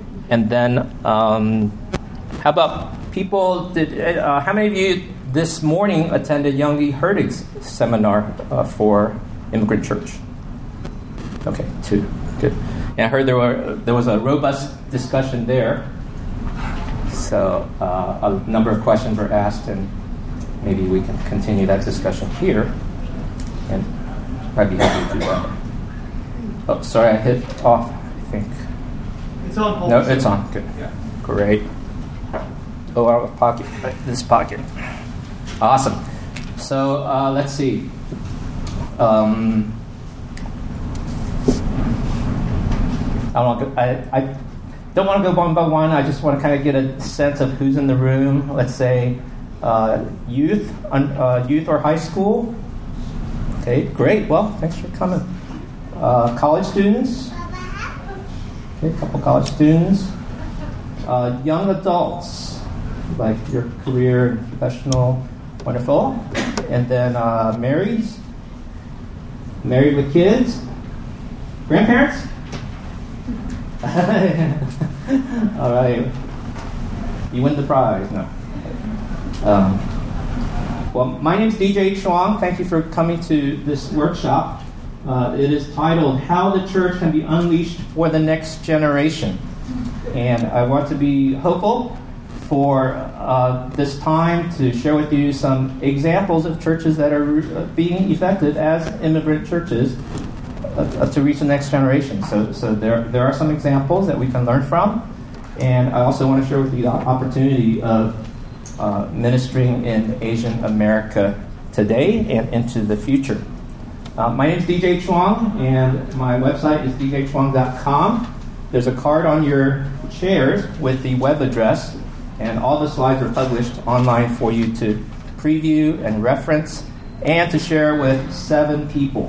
And then, how about people? How many of you this morning attended Youngie Herdig's seminar for Immigrant Church? Okay, 2. Good. And I heard there was a robust discussion there. So a number of questions were asked, and maybe we can continue that discussion here. And I'd be happy to do that. Oh, sorry, I hit off, I think. It's on. No, it's on. Good. Yeah. Great. Oh, our pocket. This pocket. Awesome. So let's see. I don't want to go one by one. I just want to kind of get a sense of who's in the room. Let's say youth or high school. Okay, great. Well, thanks for coming. College students. Okay, a couple college students. Young adults, like your career and professional, wonderful. And then married with kids. Grandparents? All right. You win the prize. No. Well, my name's DJ Chuang. Thank you for coming to this workshop. It is titled How the Church Can Be Unleashed for the Next Generation. And I want to be hopeful for this time to share with you some examples of churches that are being effective as immigrant churches to reach the next generation. So there are some examples that we can learn from. And I also want to share with you the opportunity of ministering in Asian America today and into the future. My name is DJ Chuang, and my website is djchuang.com. There's a card on your chairs with the web address, and all the slides are published online for you to preview and reference and to share with 7 people.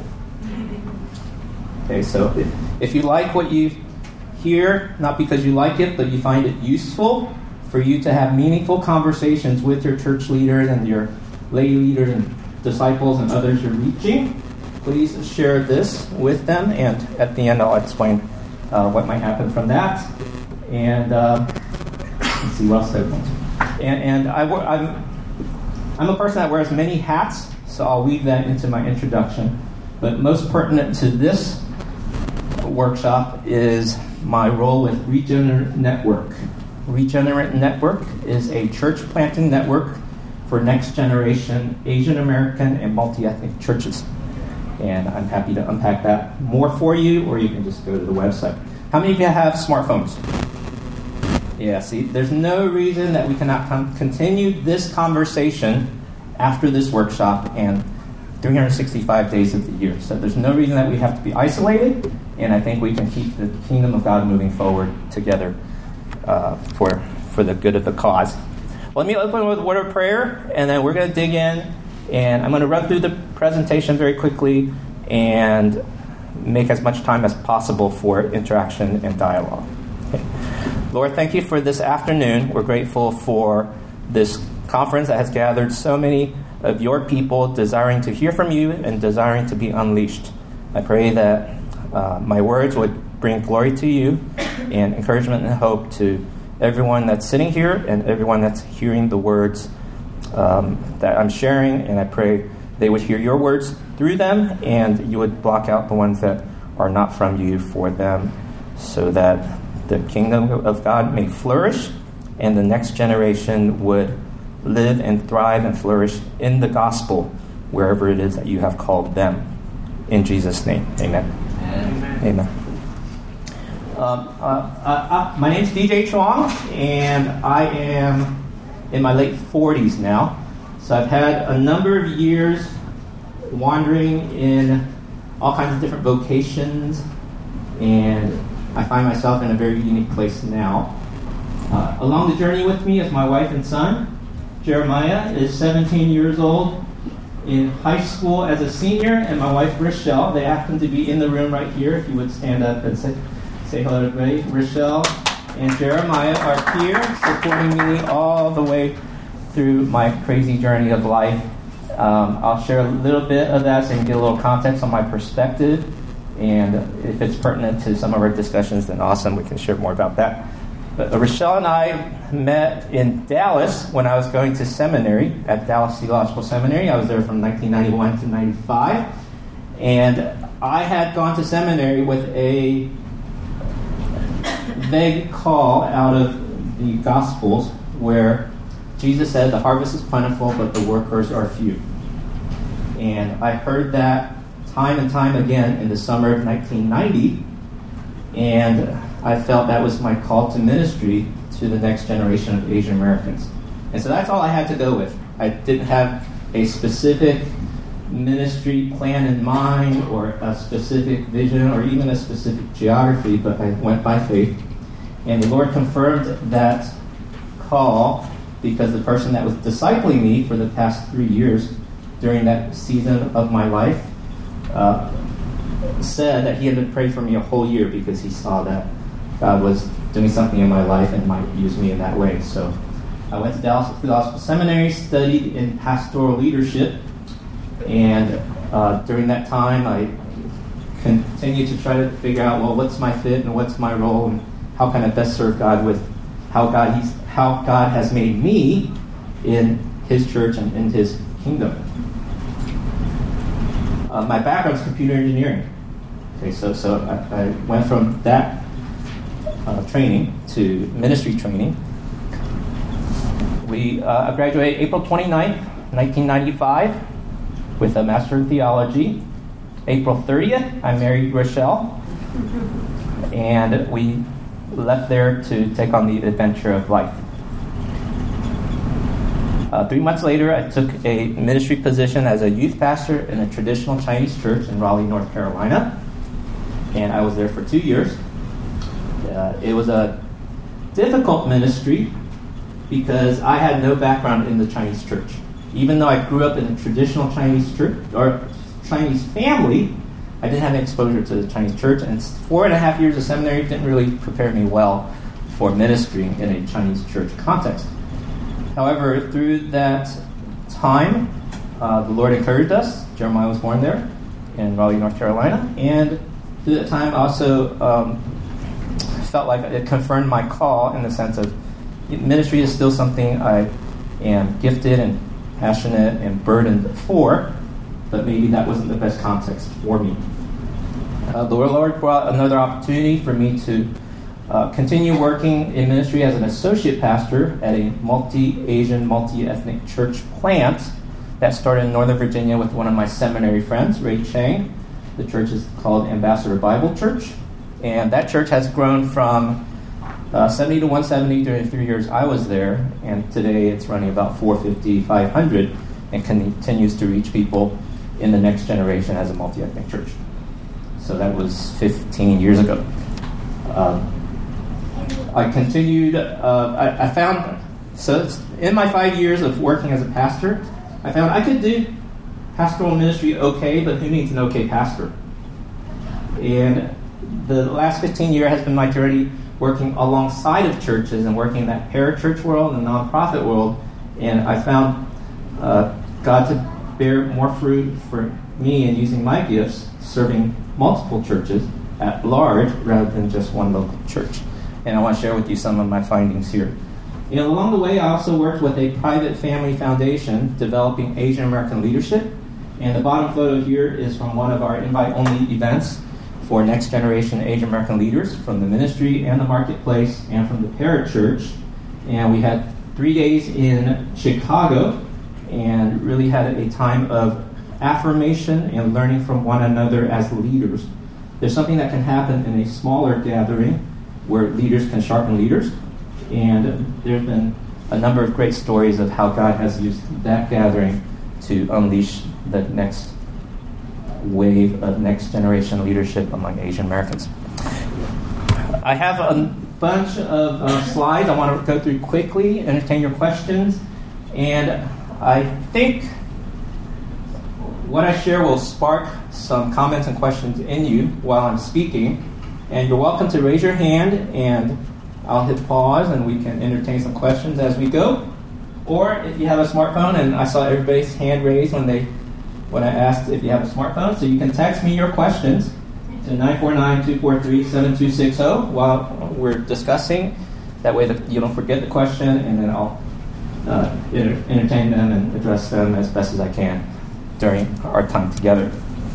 Okay, so if you like what you hear, not because you like it, but you find it useful for you to have meaningful conversations with your church leaders and your lay leaders and disciples and others you're reaching, please share this with them, and at the end I'll explain what might happen from that. And let's see what else I want. And I'm a person that wears many hats, so I'll weave that into my introduction. But most pertinent to this workshop is my role with Regenerate Network. Regenerate Network is a church planting network for next generation Asian American and multi-ethnic churches. And I'm happy to unpack that more for you, or you can just go to the website. How many of you have smartphones? Yeah, see, there's no reason that we cannot continue this conversation after this workshop and 365 days of the year. So there's no reason that we have to be isolated, and I think we can keep the kingdom of God moving forward together for the good of the cause. Well, let me open with a word of prayer, and then we're going to dig in, and I'm going to run through the presentation very quickly and make as much time as possible for interaction and dialogue. Okay. Lord, thank you for this afternoon. We're grateful for this conference that has gathered so many of your people desiring to hear from you and desiring to be unleashed. I pray that my words would bring glory to you and encouragement and hope to everyone that's sitting here and everyone that's hearing the words that I'm sharing, and I pray they would hear your words through them, and you would block out the ones that are not from you for them, so that the kingdom of God may flourish and the next generation would live and thrive and flourish in the gospel wherever it is that you have called them. In Jesus' name, amen. Amen. My name is DJ Chuang, and I am in my late 40s now. So I've had a number of years wandering in all kinds of different vocations, and I find myself in a very unique place now. Along the journey with me is my wife and son. Jeremiah is 17 years old, in high school as a senior, and my wife Rochelle. They happen to be in the room right here. If you would stand up and say hello to everybody. Rochelle and Jeremiah are here supporting me all the way through my crazy journey of life. I'll share a little bit of that so you can get a little context on my perspective, and if it's pertinent to some of our discussions, then awesome, we can share more about that. Rochelle and I met in Dallas when I was going to seminary at Dallas Theological Seminary. I was there from 1991 to 95. And I had gone to seminary with a vague call out of the Gospels where Jesus said the harvest is plentiful, but the workers are few. And I heard that time and time again in the summer of 1990, and I felt that was my call to ministry to the next generation of Asian Americans. And so that's all I had to go with. I didn't have a specific ministry plan in mind or a specific vision or even a specific geography, but I went by faith. And the Lord confirmed that call because the person that was discipling me for the past 3 years during that season of my life said that he had been praying for me a whole year because he saw that God was doing something in my life and might use me in that way. So I went to Dallas Theological Seminary, studied in pastoral leadership, and during that time I continued to try to figure out, well, what's my fit and what's my role and how can I best serve God with how God has made me in His church and in His kingdom. My background is computer engineering. Okay, so I went from that training to ministry training. I graduated April 29th, 1995 with a Master of Theology. April 30th, I married Rochelle, and we left there to take on the adventure of life. 3 months later, I took a ministry position as a youth pastor in a traditional Chinese church in Raleigh, North Carolina, and I was there for 2 years. It was a difficult ministry because I had no background in the Chinese church. Even though I grew up in a traditional Chinese church or Chinese family, I didn't have any exposure to the Chinese church, and 4.5 years of seminary didn't really prepare me well for ministering in a Chinese church context. However, through that time, the Lord encouraged us. Jeremiah was born there in Raleigh, North Carolina, and through that time, I also felt like it confirmed my call in the sense of ministry is still something I am gifted and passionate and burdened for, but maybe that wasn't the best context for me. The Lord brought another opportunity for me to continue working in ministry as an associate pastor at a multi-Asian, multi-ethnic church plant that started in Northern Virginia with one of my seminary friends, Ray Chang. The church is called Ambassador Bible Church, and that church has grown from 70 to 170 during the 3 years I was there, and today it's running about 450, 500, and continues to reach people in the next generation as a multi-ethnic church. So that was 15 years ago. I continued, I found, so in my 5 years of working as a pastor, I found I could do pastoral ministry okay, but who needs an okay pastor? And the last 15 years has been my journey working alongside of churches and working in that parachurch world and the nonprofit world, and I found God to bear more fruit for me in using my gifts, serving multiple churches at large rather than just one local church. And I want to share with you some of my findings here. You know, along the way, I also worked with a private family foundation developing Asian American leadership. And the bottom photo here is from one of our invite-only events for next generation Asian American leaders from the ministry and the marketplace and from the parachurch. And we had 3 days in Chicago and really had a time of affirmation and learning from one another as leaders. There's something that can happen in a smaller gathering where leaders can sharpen leaders. And there's been a number of great stories of how God has used that gathering to unleash the next wave of next generation leadership among Asian Americans. I have a bunch of slides I want to go through quickly, entertain your questions, and I think what I share will spark some comments and questions in you while I'm speaking, and you're welcome to raise your hand and I'll hit pause and we can entertain some questions as we go. Or if you have a smartphone, and I saw everybody's hand raised when I asked if you have a smartphone, so you can text me your questions to 949-243-7260 while we're discussing. That way that you don't forget the question, and then I'll entertain them and address them as best as I can during our time together.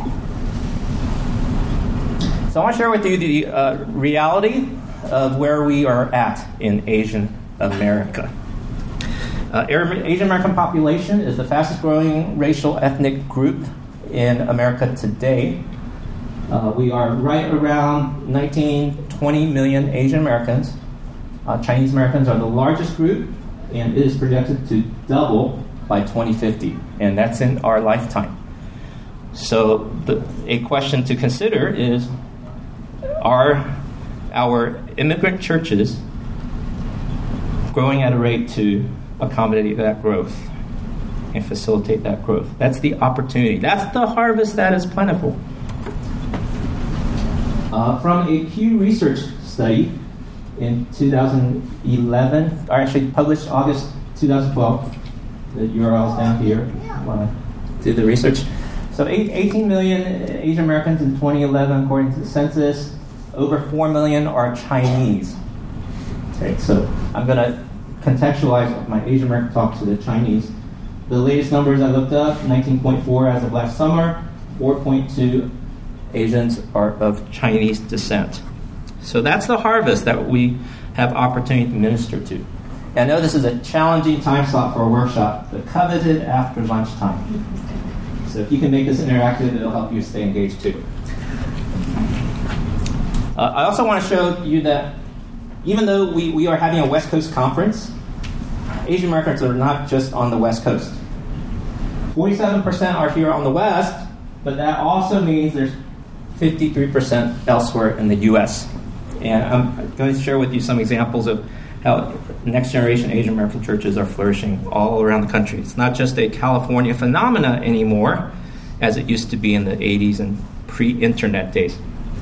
So I want to share with you the reality of where we are at in Asian America. Asian American population is the fastest growing racial ethnic group in America today. We are right around 19-20 million Asian Americans. Chinese Americans are the largest group, and it is projected to double by 2050, and that's in our lifetime. So a question to consider is, are our immigrant churches growing at a rate to accommodate that growth and facilitate that growth? That's the opportunity. That's the harvest that is plentiful. From a Pew Research study in 2011, or actually published August 2012, the URL is down here if you want to do the research. So 18 million Asian Americans in 2011, according to the census. Over 4 million are Chinese. Okay, so I'm going to contextualize my Asian American talk to the Chinese. The latest numbers I looked up, 19.4 as of last summer, 4.2 Asians are of Chinese descent. So that's the harvest that we have opportunity to minister to. And I know this is a challenging time slot for a workshop, the coveted after lunchtime. So if you can make this interactive, it'll help you stay engaged too. I also want to show you that even though we are having a West Coast conference, Asian Americans are not just on the West Coast. 47% are here on the West, but that also means there's 53% elsewhere in the U.S. And I'm going to share with you some examples of how next generation Asian American churches are flourishing all around the country. It's not just a California phenomena anymore, as it used to be in the 80s and pre-internet days.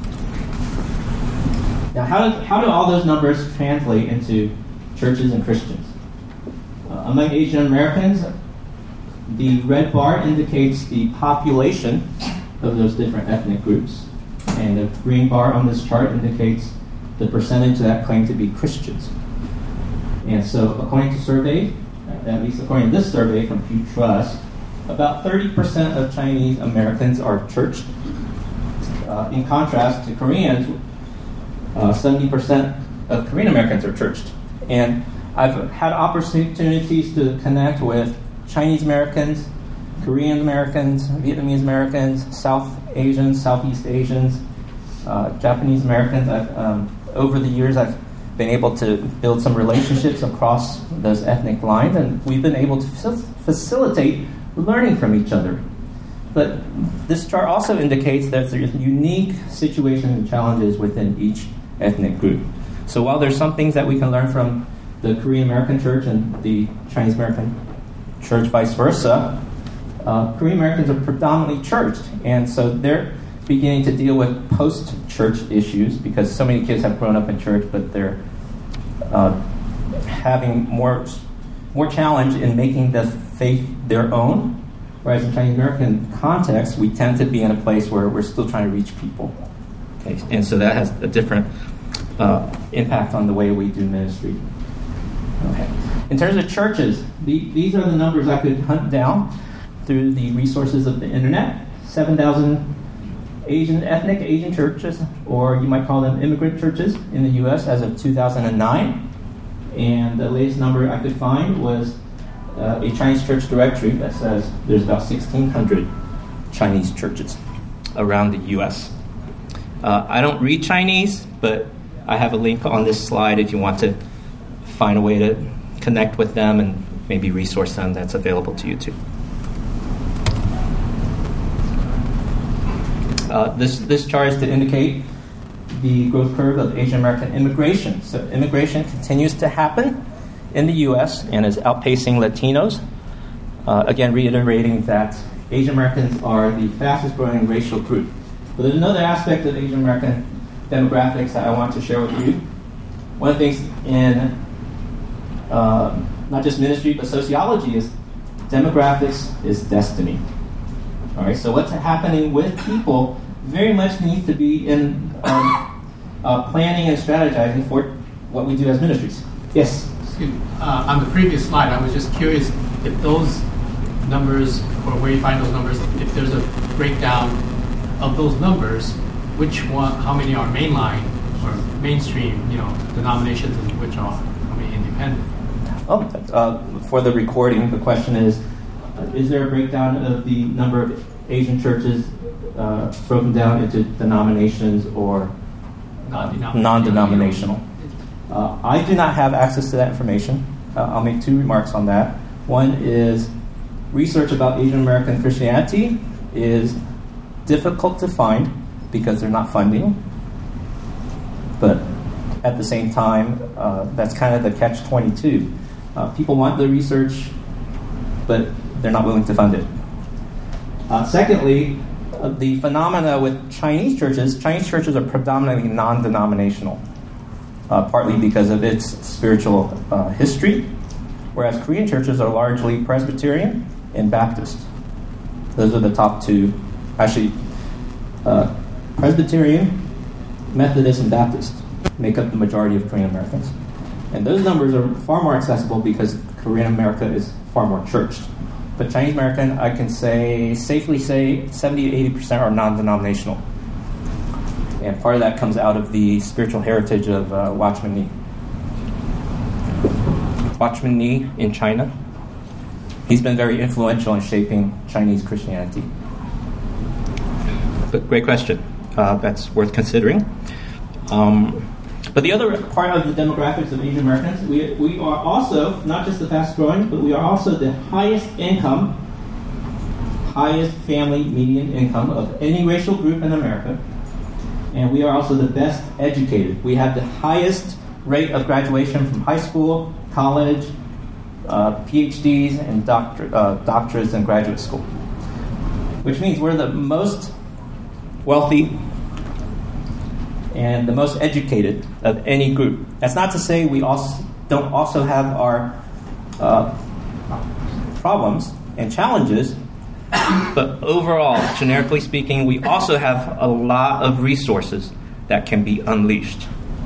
Now, how do all those numbers translate into churches and Christians? Among Asian Americans, the red bar indicates the population of those different ethnic groups, and the green bar on this chart indicates the percentage that claim to be Christians. And so, according to survey, at least according to this survey from Pew Trust, about 30% of Chinese Americans are churched. In contrast to Koreans, 70% of Korean Americans are churched. And I've had opportunities to connect with Chinese Americans, Korean Americans, Vietnamese Americans, South Asians, Southeast Asians, Japanese Americans. Over the years, I've been able to build some relationships across those ethnic lines, and we've been able to facilitate learning from each other. But this chart also indicates that there's unique situations and challenges within each ethnic group. So while there's some things that we can learn from the Korean American church and the Chinese American church, vice versa, Korean Americans are predominantly churched, and so they're beginning to deal with post-church issues because so many kids have grown up in church, but they're having more challenge in making the faith their own. Whereas in Chinese American context, we tend to be in a place where we're still trying to reach people. Okay, and so that has a different impact on the way we do ministry. Okay. In terms of churches, these are the numbers I could hunt down through the resources of the internet. 7,000 ethnic Asian churches, or you might call them immigrant churches, in the U.S. as of 2009. And the latest number I could find was a Chinese church directory that says there's about 1,600 Chinese churches around the U.S. I don't read Chinese, but I have a link on this slide if you want to find a way to connect with them and maybe resource them. That's available to you too. This chart is to indicate the growth curve of Asian American immigration. So immigration continues to happen in the U.S. and is outpacing Latinos. Again, reiterating that Asian Americans are the fastest growing racial group. But there's another aspect of Asian American demographics that I want to share with you. One of the things in not just ministry but sociology is demographics is destiny. All right, so what's happening with people very much needs to be in planning and strategizing for what we do as ministries. Yes? Excuse me. On the previous slide, I was just curious if those numbers, or where you find those numbers, if there's a breakdown of those numbers, how many are mainline or mainstream, denominations, and which are independent? For the recording, the question is there a breakdown of the number of Asian churches broken down into denominations or non-denominational? I do not have access to that information. I'll make two remarks on that. One is research about Asian American Christianity is difficult to find because they're not funding. But at the same time, that's kind of the catch-22. People want the research, but they're not willing to fund it. Secondly, the phenomena with Chinese churches are predominantly non-denominational, partly because of its spiritual history, whereas Korean churches are largely Presbyterian and Baptist. Those are the top two. Actually, Presbyterian, Methodist, and Baptist make up the majority of Korean Americans. And those numbers are far more accessible because Korean America is far more churched. But Chinese American, I can safely say 70 to 80% are non-denominational. And part of that comes out of the spiritual heritage of Watchman Nee. Watchman Nee in China, he's been very influential in shaping Chinese Christianity. But great question. That's worth considering. But the other part of the demographics of Asian Americans, we are also, not just the fast growing, but we are also the highest income, highest family median income of any racial group in America. And we are also the best educated. We have the highest rate of graduation from high school, college, PhDs, and doctorates in graduate school. Which means we're the most wealthy and the most educated of any group. That's not to say we don't also have our problems and challenges, but overall, generically speaking, we also have a lot of resources that can be unleashed.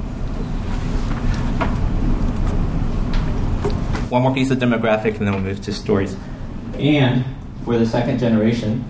One more piece of demographic, and then we'll move to stories. And for the second generation,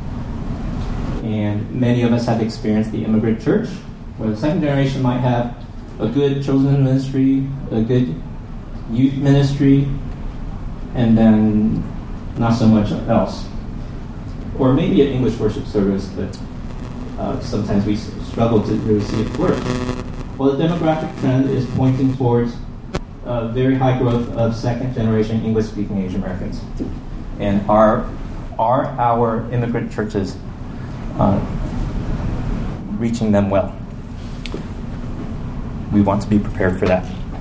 and many of us have experienced the immigrant church, where the second generation might have a good children's ministry, a good youth ministry, and then not so much else. Or maybe an English worship service, but sometimes we struggle to really see it flourish. Well, the demographic trend is pointing towards very high growth of second-generation English-speaking Asian Americans. And are our immigrant churches reaching them well? We want to be prepared for that.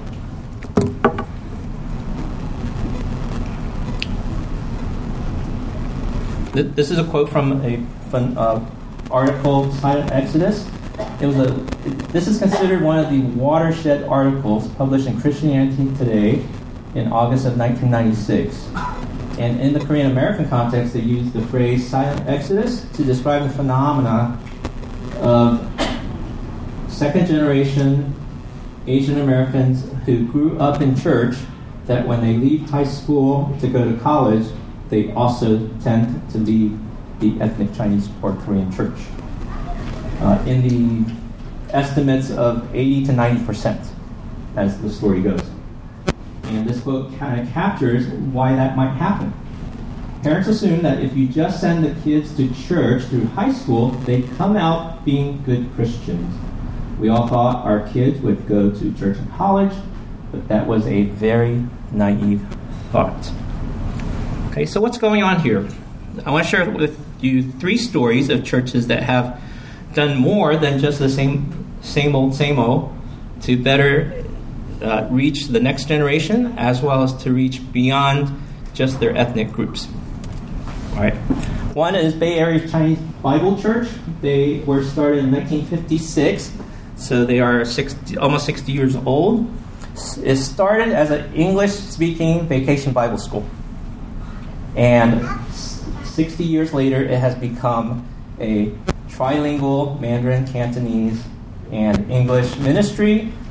This is a quote from an article, Silent Exodus. This is considered one of the watershed articles published in Christianity Today in August of 1996. And in the Korean American context, they use the phrase Silent Exodus to describe the phenomena of second-generation Asian Americans who grew up in church, that when they leave high school to go to college, they also tend to leave the ethnic Chinese or Korean church. In the estimates of 80 to 90%, as the story goes. And this book kind of captures why that might happen. Parents assume that if you just send the kids to church through high school, they come out being good Christians. We all thought our kids would go to church and college, but that was a very naive thought. Okay, so what's going on here? I want to share with you 3 stories of churches that have done more than just the same old to better reach the next generation, as well as to reach beyond just their ethnic groups. All right. One is Bay Area Chinese Bible Church. They were started in 1956, so they are almost 60 years old. It started as an English-speaking vacation Bible school. And 60 years later, it has become a trilingual Mandarin, Cantonese, and English ministry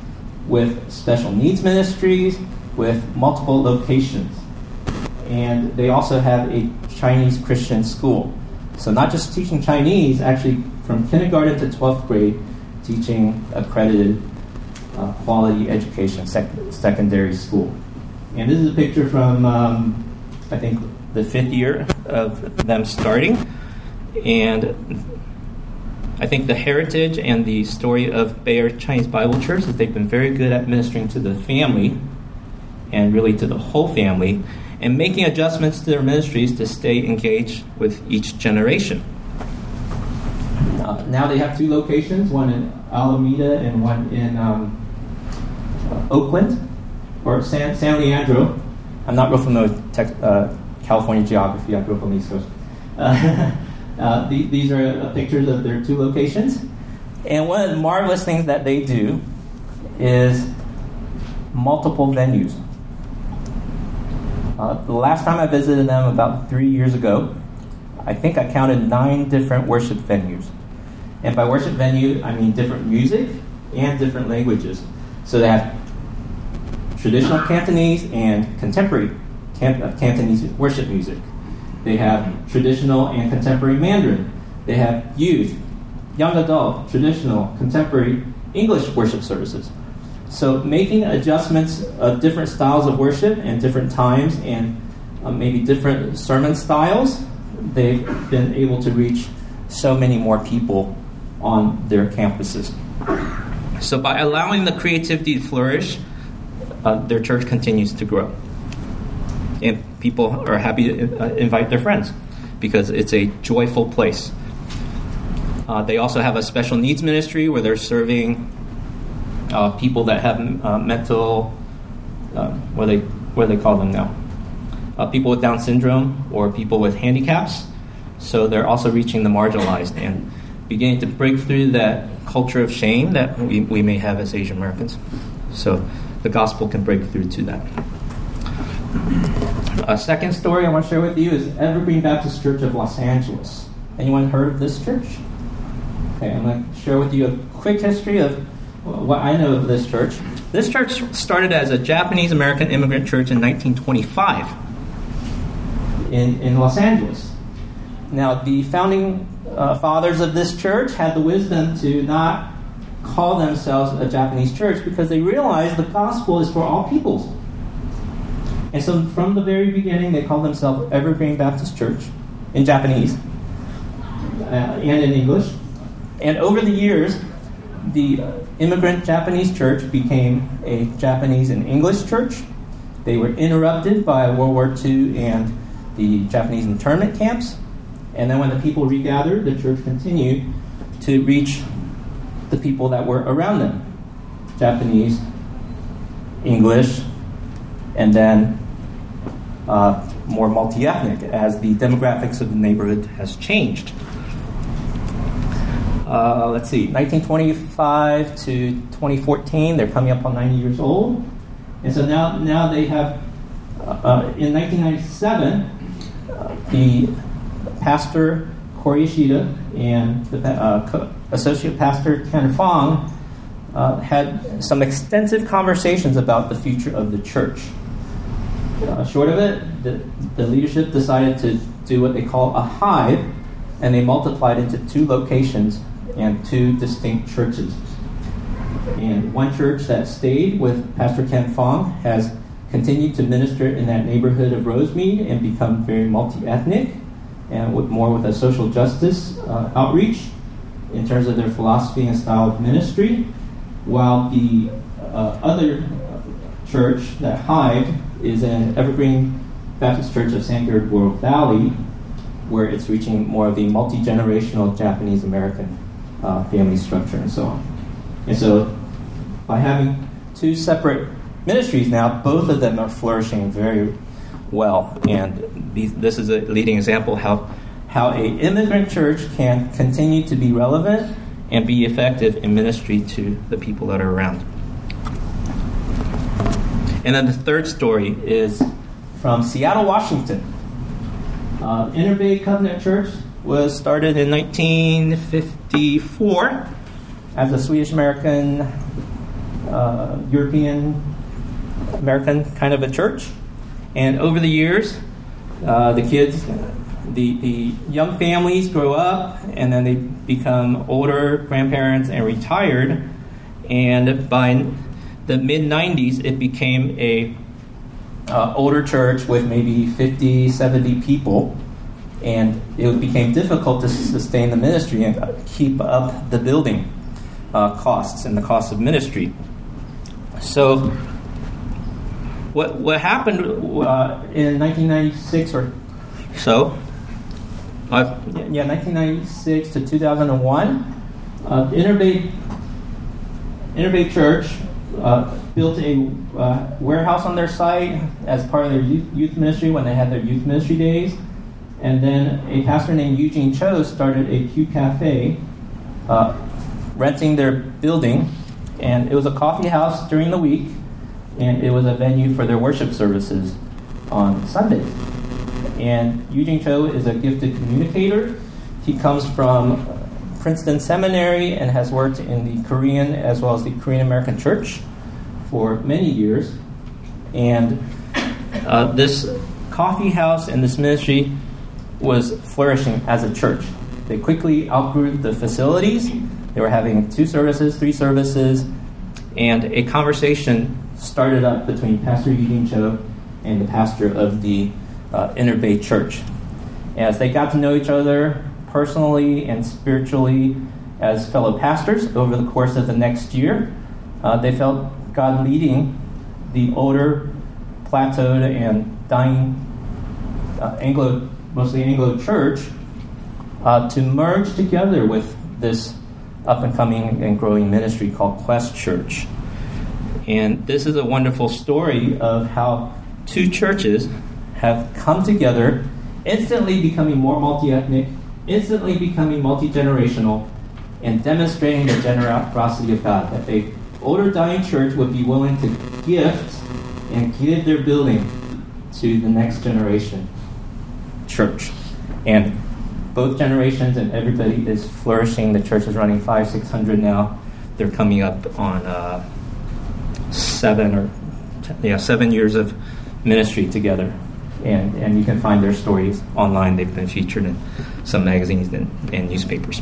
with special needs ministries, with multiple locations. And they also have a Chinese Christian school. So not just teaching Chinese, actually from kindergarten to 12th grade, teaching accredited quality education secondary school. And this is a picture from, I think, the 5th year of them starting. And I think the heritage and the story of Bear Chinese Bible Church is they've been very good at ministering to the family and really to the whole family and making adjustments to their ministries to stay engaged with each generation. Now they have 2 locations, one in Alameda and one in Oakland, or San Leandro. I'm not real familiar with California geography. I grew up on the East Coast. These are pictures of their 2 locations. And one of the marvelous things that they do is multiple venues. The last time I visited them, about 3 years ago, I think I counted 9 different worship venues. And by worship venue, I mean different music and different languages. So they have traditional Cantonese and contemporary Cantonese worship music. They have traditional and contemporary Mandarin. They have youth, young adult, traditional, contemporary English worship services. So making adjustments of different styles of worship and different times and maybe different sermon styles, they've been able to reach so many more people on their campuses. So by allowing the creativity to flourish, their church continues to grow. And people are happy to invite their friends because it's a joyful place. They also have a special needs ministry where they're serving people that have mental, what do they call them now? People with Down syndrome or people with handicaps. So they're also reaching the marginalized and beginning to break through that culture of shame that we may have as Asian Americans. So the gospel can break through to that. A second story I want to share with you is Evergreen Baptist Church of Los Angeles. Anyone heard of this church? Okay, I'm going to share with you a quick history of what I know of this church. This church started as a Japanese-American immigrant church in 1925 in Los Angeles. Now, the founding fathers of this church had the wisdom to not call themselves a Japanese church because they realized the gospel is for all peoples. And so from the very beginning, they called themselves Evergreen Baptist Church in Japanese and in English. And over the years, the immigrant Japanese church became a Japanese and English church. They were interrupted by World War II and the Japanese internment camps. And then when the people regathered, the church continued to reach the people that were around them. Japanese, English, and then more multi-ethnic as the demographics of the neighborhood has changed. Let's see, 1925 to 2014, they're coming up on 90 years old. And so now they have, in 1997, the pastor Corey Ishida and the associate pastor Ken Fong had some extensive conversations about the future of the church. Short of it, the leadership decided to do what they call a hive, and they multiplied into 2 locations and 2 distinct churches. And one church that stayed with Pastor Ken Fong has continued to minister in that neighborhood of Rosemead and become very multi-ethnic and with a social justice outreach in terms of their philosophy and style of ministry, while the other church that hived is an Evergreen Baptist Church of San Gabriel Valley, where it's reaching more of the multi-generational Japanese-American family structure and so on. And so by having 2 separate ministries now, both of them are flourishing very well. And this is a leading example how an immigrant church can continue to be relevant and be effective in ministry to the people that are around. And then the third story is from Seattle, Washington. Inner Bay Covenant Church was started in 1954 as a Swedish-American European American kind of a church. And over the years, the kids, the young families grow up, and then they become older grandparents and retired. And by the mid-90s, it became a older church with maybe 50, 70 people. And it became difficult to sustain the ministry and keep up the building costs and the cost of ministry. So what happened in 1996 or so, 1996 to 2001, Interbay Church built a warehouse on their site as part of their youth ministry when they had their youth ministry days. And then a pastor named Eugene Cho started a Q Cafe, renting their building. And it was a coffee house during the week, and it was a venue for their worship services on Sundays. And Eugene Cho is a gifted communicator. He comes from Princeton Seminary and has worked in the Korean as well as the Korean American Church for many years. And this coffee house and this ministry was flourishing as a church. They quickly outgrew the facilities. They were having 2 services, 3 services, and a conversation started up between Pastor Eugene Cho and the pastor of the Interbay Church. As they got to know each other personally and spiritually as fellow pastors over the course of the next year, they felt God leading the older, plateaued, and dying mostly Anglo church to merge together with this up-and-coming and growing ministry called Quest Church. And this is a wonderful story of how 2 churches have come together, instantly becoming more multi-ethnic, instantly becoming multi-generational, and demonstrating the generosity of God, that the older dying church would be willing to gift and give their building to the next generation church. And both generations and everybody is flourishing. The church is running 500-600 now. They're coming up on 7 years of ministry together. And you can find their stories online. They've been featured in some magazines and newspapers.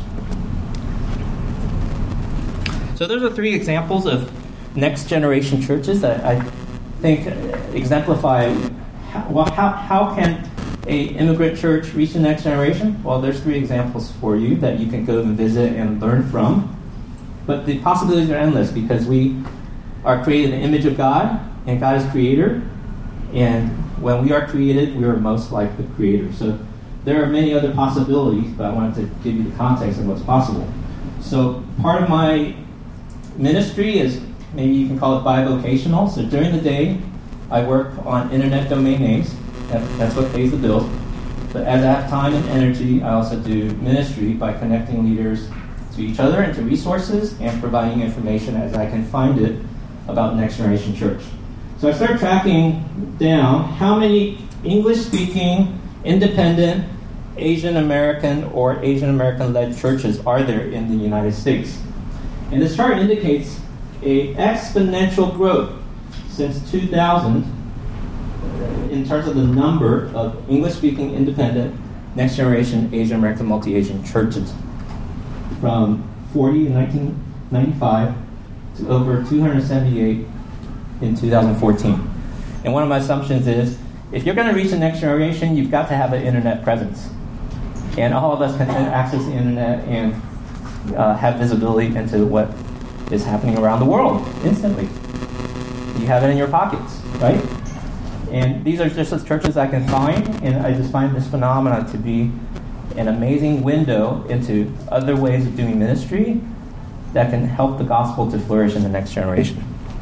So those are 3 examples of next generation churches that I think exemplify how can a immigrant church reach the next generation? Well, there's 3 examples for you that you can go and visit and learn from. But the possibilities are endless because we are created in the image of God, and God is creator. And when we are created, we are most like the creator. So there are many other possibilities, but I wanted to give you the context of what's possible. So part of my ministry is, maybe you can call it bivocational. So during the day, I work on internet domain names. That's what pays the bills. But as I have time and energy, I also do ministry by connecting leaders to each other and to resources and providing information as I can find it about Next Generation Church. So I started tracking down how many English-speaking, independent, Asian American or Asian American-led churches are there in the United States. And this chart indicates an exponential growth since 2000 in terms of the number of English-speaking, independent, next-generation Asian American, multi-Asian churches, from 40 in 1995 to over 278 in 2014. And one of my assumptions is, if you're going to reach the next generation, you've got to have an internet presence. And all of us can access the internet and have visibility into what is happening around the world instantly. You have it in your pockets, right? And these are just the churches I can find, and I just find this phenomenon to be an amazing window into other ways of doing ministry that can help the gospel to flourish in the next generation.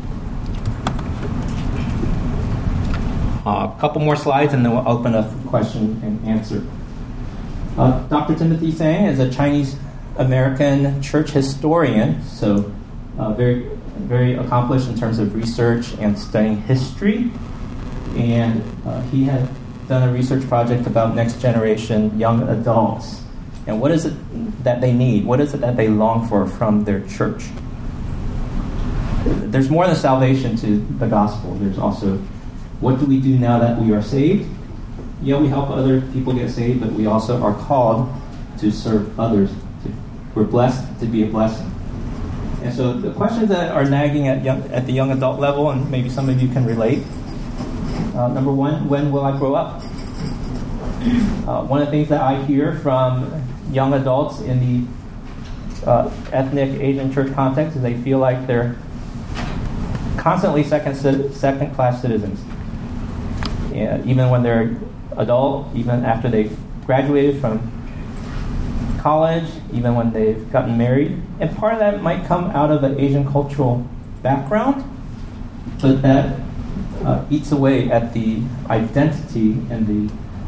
A couple more slides, and then we'll open up question and answer. Dr. Timothy Tsang is a Chinese-American church historian, so very, very accomplished in terms of research and studying history. And he had done a research project about next generation young adults. And what is it that they need? What is it that they long for from their church? there's more than salvation to the gospel. There's also, what do we do now that we are saved? Yeah, we help other people get saved, but we also are called to serve others. We're blessed to be a blessing. And so the questions that are nagging at the young adult level, and maybe some of you can relate. Number one, when will I grow up? One of the things that I hear from young adults in the ethnic Asian church context is they feel like they're constantly second-class citizens. Even when they're adult, even after they've graduated from college, even when they've gotten married. And part of that might come out of an Asian cultural background, but that eats away at the identity and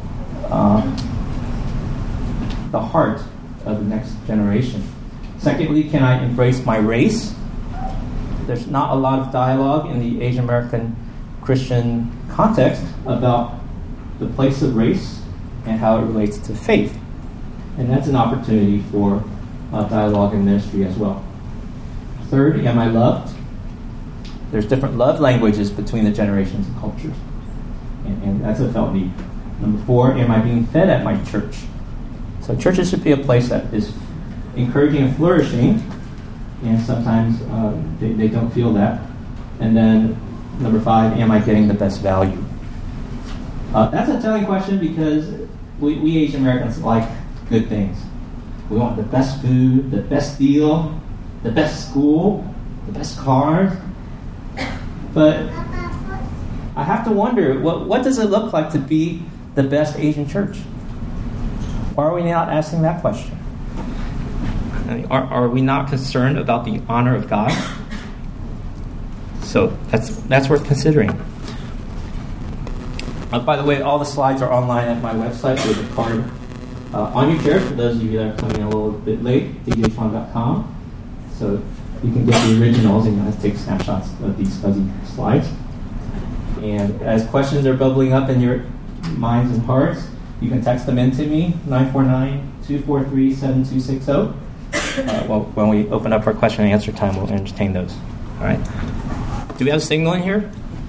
the heart of the next generation. Secondly, can I embrace my race? There's not a lot of dialogue in the Asian American Christian context about the place of race and how it relates to faith. And that's an opportunity for dialogue and ministry as well. Third, am I loved? There's different love languages between the generations and cultures. And that's a felt need. Number 4, am I being fed at my church? So churches should be a place that is encouraging and flourishing, and sometimes they don't feel that. And then number 5, am I getting the best value? That's a telling question because we Asian Americans like good things. We want the best food, the best deal, the best school, the best cars. But I have to wonder, what does it look like to be the best Asian church? Why are we not asking that question? I mean, are we not concerned about the honor of God? So that's worth considering. By the way, all the slides are online at my website with a card on your chair for those of you that are coming a little bit late, djchuang.com. So you can get the originals and you have to take snapshots of these fuzzy slides. And as questions are bubbling up in your minds and hearts, you can text them in to me, 949-243-7260. When we open up our question and answer time, we'll entertain those. All right. Do we have a signal in here?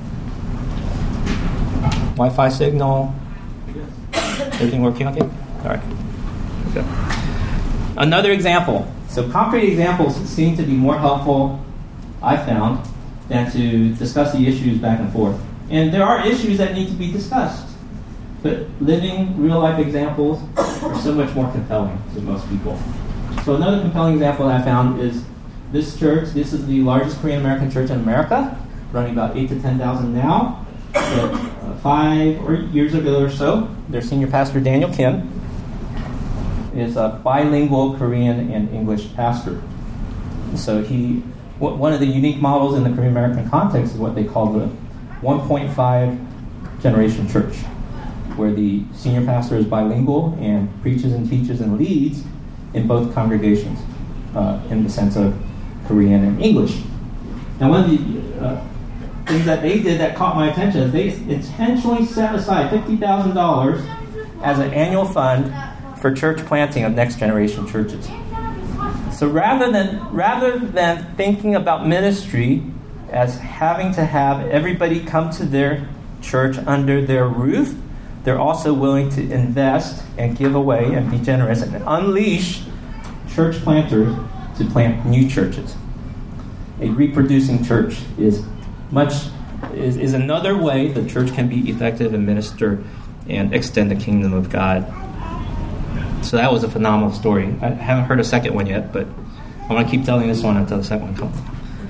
Wi-Fi signal? Everything working okay? All right. Okay. Another example. So concrete examples seem to be more helpful, I found, than to discuss the issues back and forth. And there are issues that need to be discussed. But living real-life examples are so much more compelling to most people. So another compelling example that I found is this church. This is the largest Korean American church in America, running about 8,000 to 10,000 now. But 5 years ago or so, their senior pastor, Daniel Kim, is a bilingual Korean and English pastor. So one of the unique models in the Korean American context is what they call the 1.5 generation church, where the senior pastor is bilingual and preaches and teaches and leads in both congregations in the sense of Korean and English. Now, one of the things that they did that caught my attention is they intentionally set aside $50,000 as an annual fund for church planting of next generation churches. So rather than thinking about ministry as having to have everybody come to their church under their roof, they're also willing to invest and give away and be generous and unleash church planters to plant new churches. A reproducing church is another way the church can be effective and minister and extend the kingdom of God. So that was a phenomenal story. I haven't heard a second one yet, but I'm going to keep telling this one until the second one comes.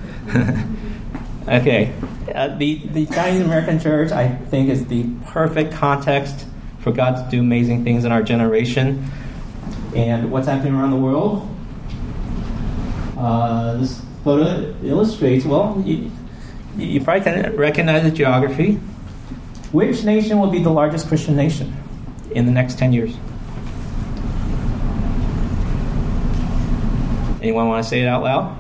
Okay. The Chinese American church, I think, is the perfect context for God to do amazing things in our generation. And what's happening around the world? This photo illustrates, well, you probably can recognize the geography. Which nation will be the largest Christian nation in the next 10 years? Anyone want to say it out loud?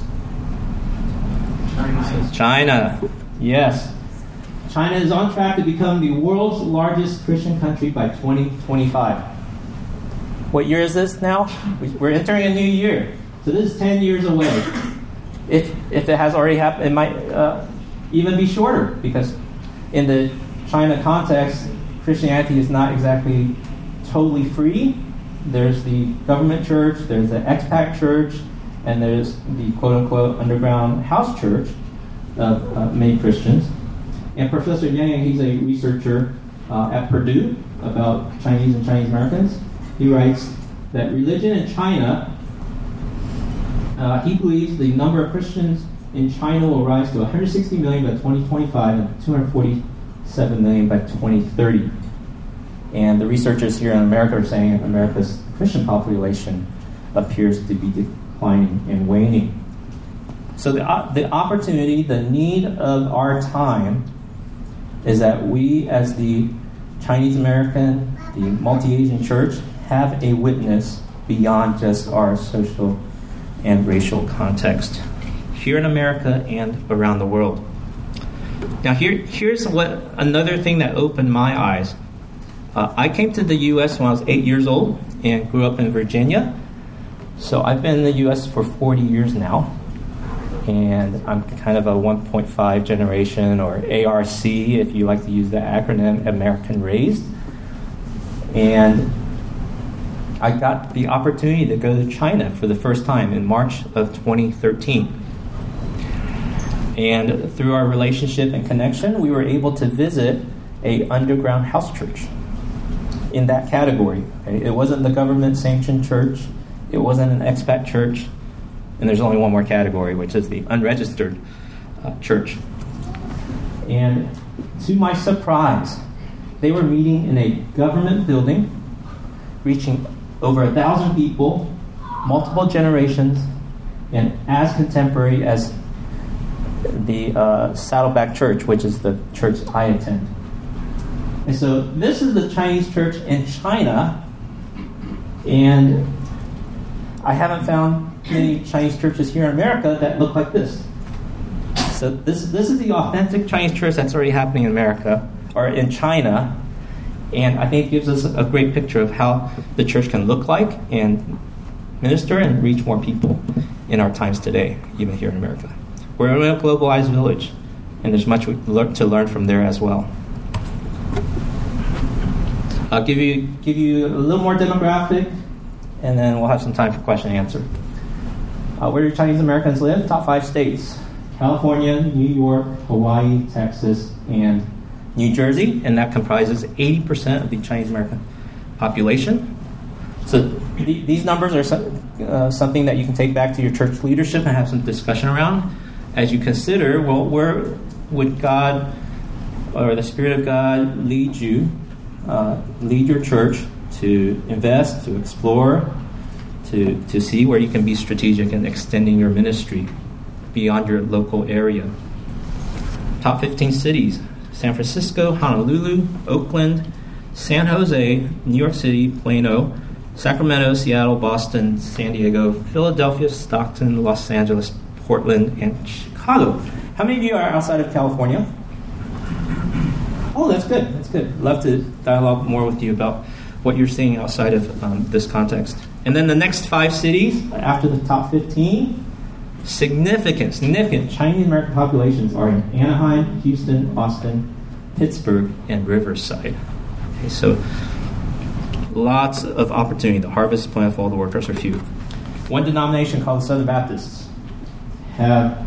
China. Yes. China is on track to become the world's largest Christian country by 2025. What year is this now? We're entering a new year. So this is 10 years away. If if it has already happened, it might even be shorter, because in the China context, Christianity is not exactly totally free. There's the government church, there's the expat church, and there's the quote-unquote underground house church of many Christians. And Professor Yang, he's a researcher at Purdue about Chinese and Chinese Americans. He writes that religion in China, he believes the number of Christians in China will rise to 160 million by 2025 and 247 million by 2030. And the researchers here in America are saying America's Christian population appears to be declining and waning. So the opportunity, the need of our time is that we as the Chinese American, the multi-Asian church, have a witness beyond just our social and racial context here in America and around the world. Now here's another thing that opened my eyes. I came to the U.S. when I was 8 years old and grew up in Virginia. So I've been in the U.S. for 40 years now. And I'm kind of a 1.5 generation, or ARC, if you like to use the acronym, American Raised. And I got the opportunity to go to China for the first time in March of 2013. And through our relationship and connection, we were able to visit a underground house church in that category. Okay? It wasn't the government-sanctioned church. It wasn't an expat church. And there's only one more category, which is the unregistered church. And to my surprise, they were meeting in a government building, reaching over 1,000 people, multiple generations, and as contemporary as the Saddleback Church, which is the church I attend. And so this is the Chinese church in China, and I haven't found many Chinese churches here in America that look like this. So this is the authentic Chinese church that's already happening in America, or in China, and I think it gives us a great picture of how the church can look like and minister and reach more people in our times today, even here in America. We're in a globalized village, and there's much to learn from there as well. I'll give you a little more demographic, and then we'll have some time for question and answer. Where do Chinese Americans live? Top 5 states: California, New York, Hawaii, Texas, and New Jersey, and that comprises 80% of the Chinese American population. So these numbers are something that you can take back to your church leadership and have some discussion around as you consider, well, where would God or the Spirit of God lead you, lead your church to invest, to explore, to see where you can be strategic in extending your ministry beyond your local area. Top 15 cities: San Francisco, Honolulu, Oakland, San Jose, New York City, Plano, Sacramento, Seattle, Boston, San Diego, Philadelphia, Stockton, Los Angeles, Portland, and Chicago. How many of you are outside of California? Oh, that's good. That's good. Love to dialogue more with you about what you're seeing outside of this context. And then the next 5 cities after the top 15, significant Chinese American populations are in Anaheim, Houston, Austin, Pittsburgh, and Riverside. Okay, so lots of opportunity. The harvest is plentiful, the workers are few. One denomination called the Southern Baptists have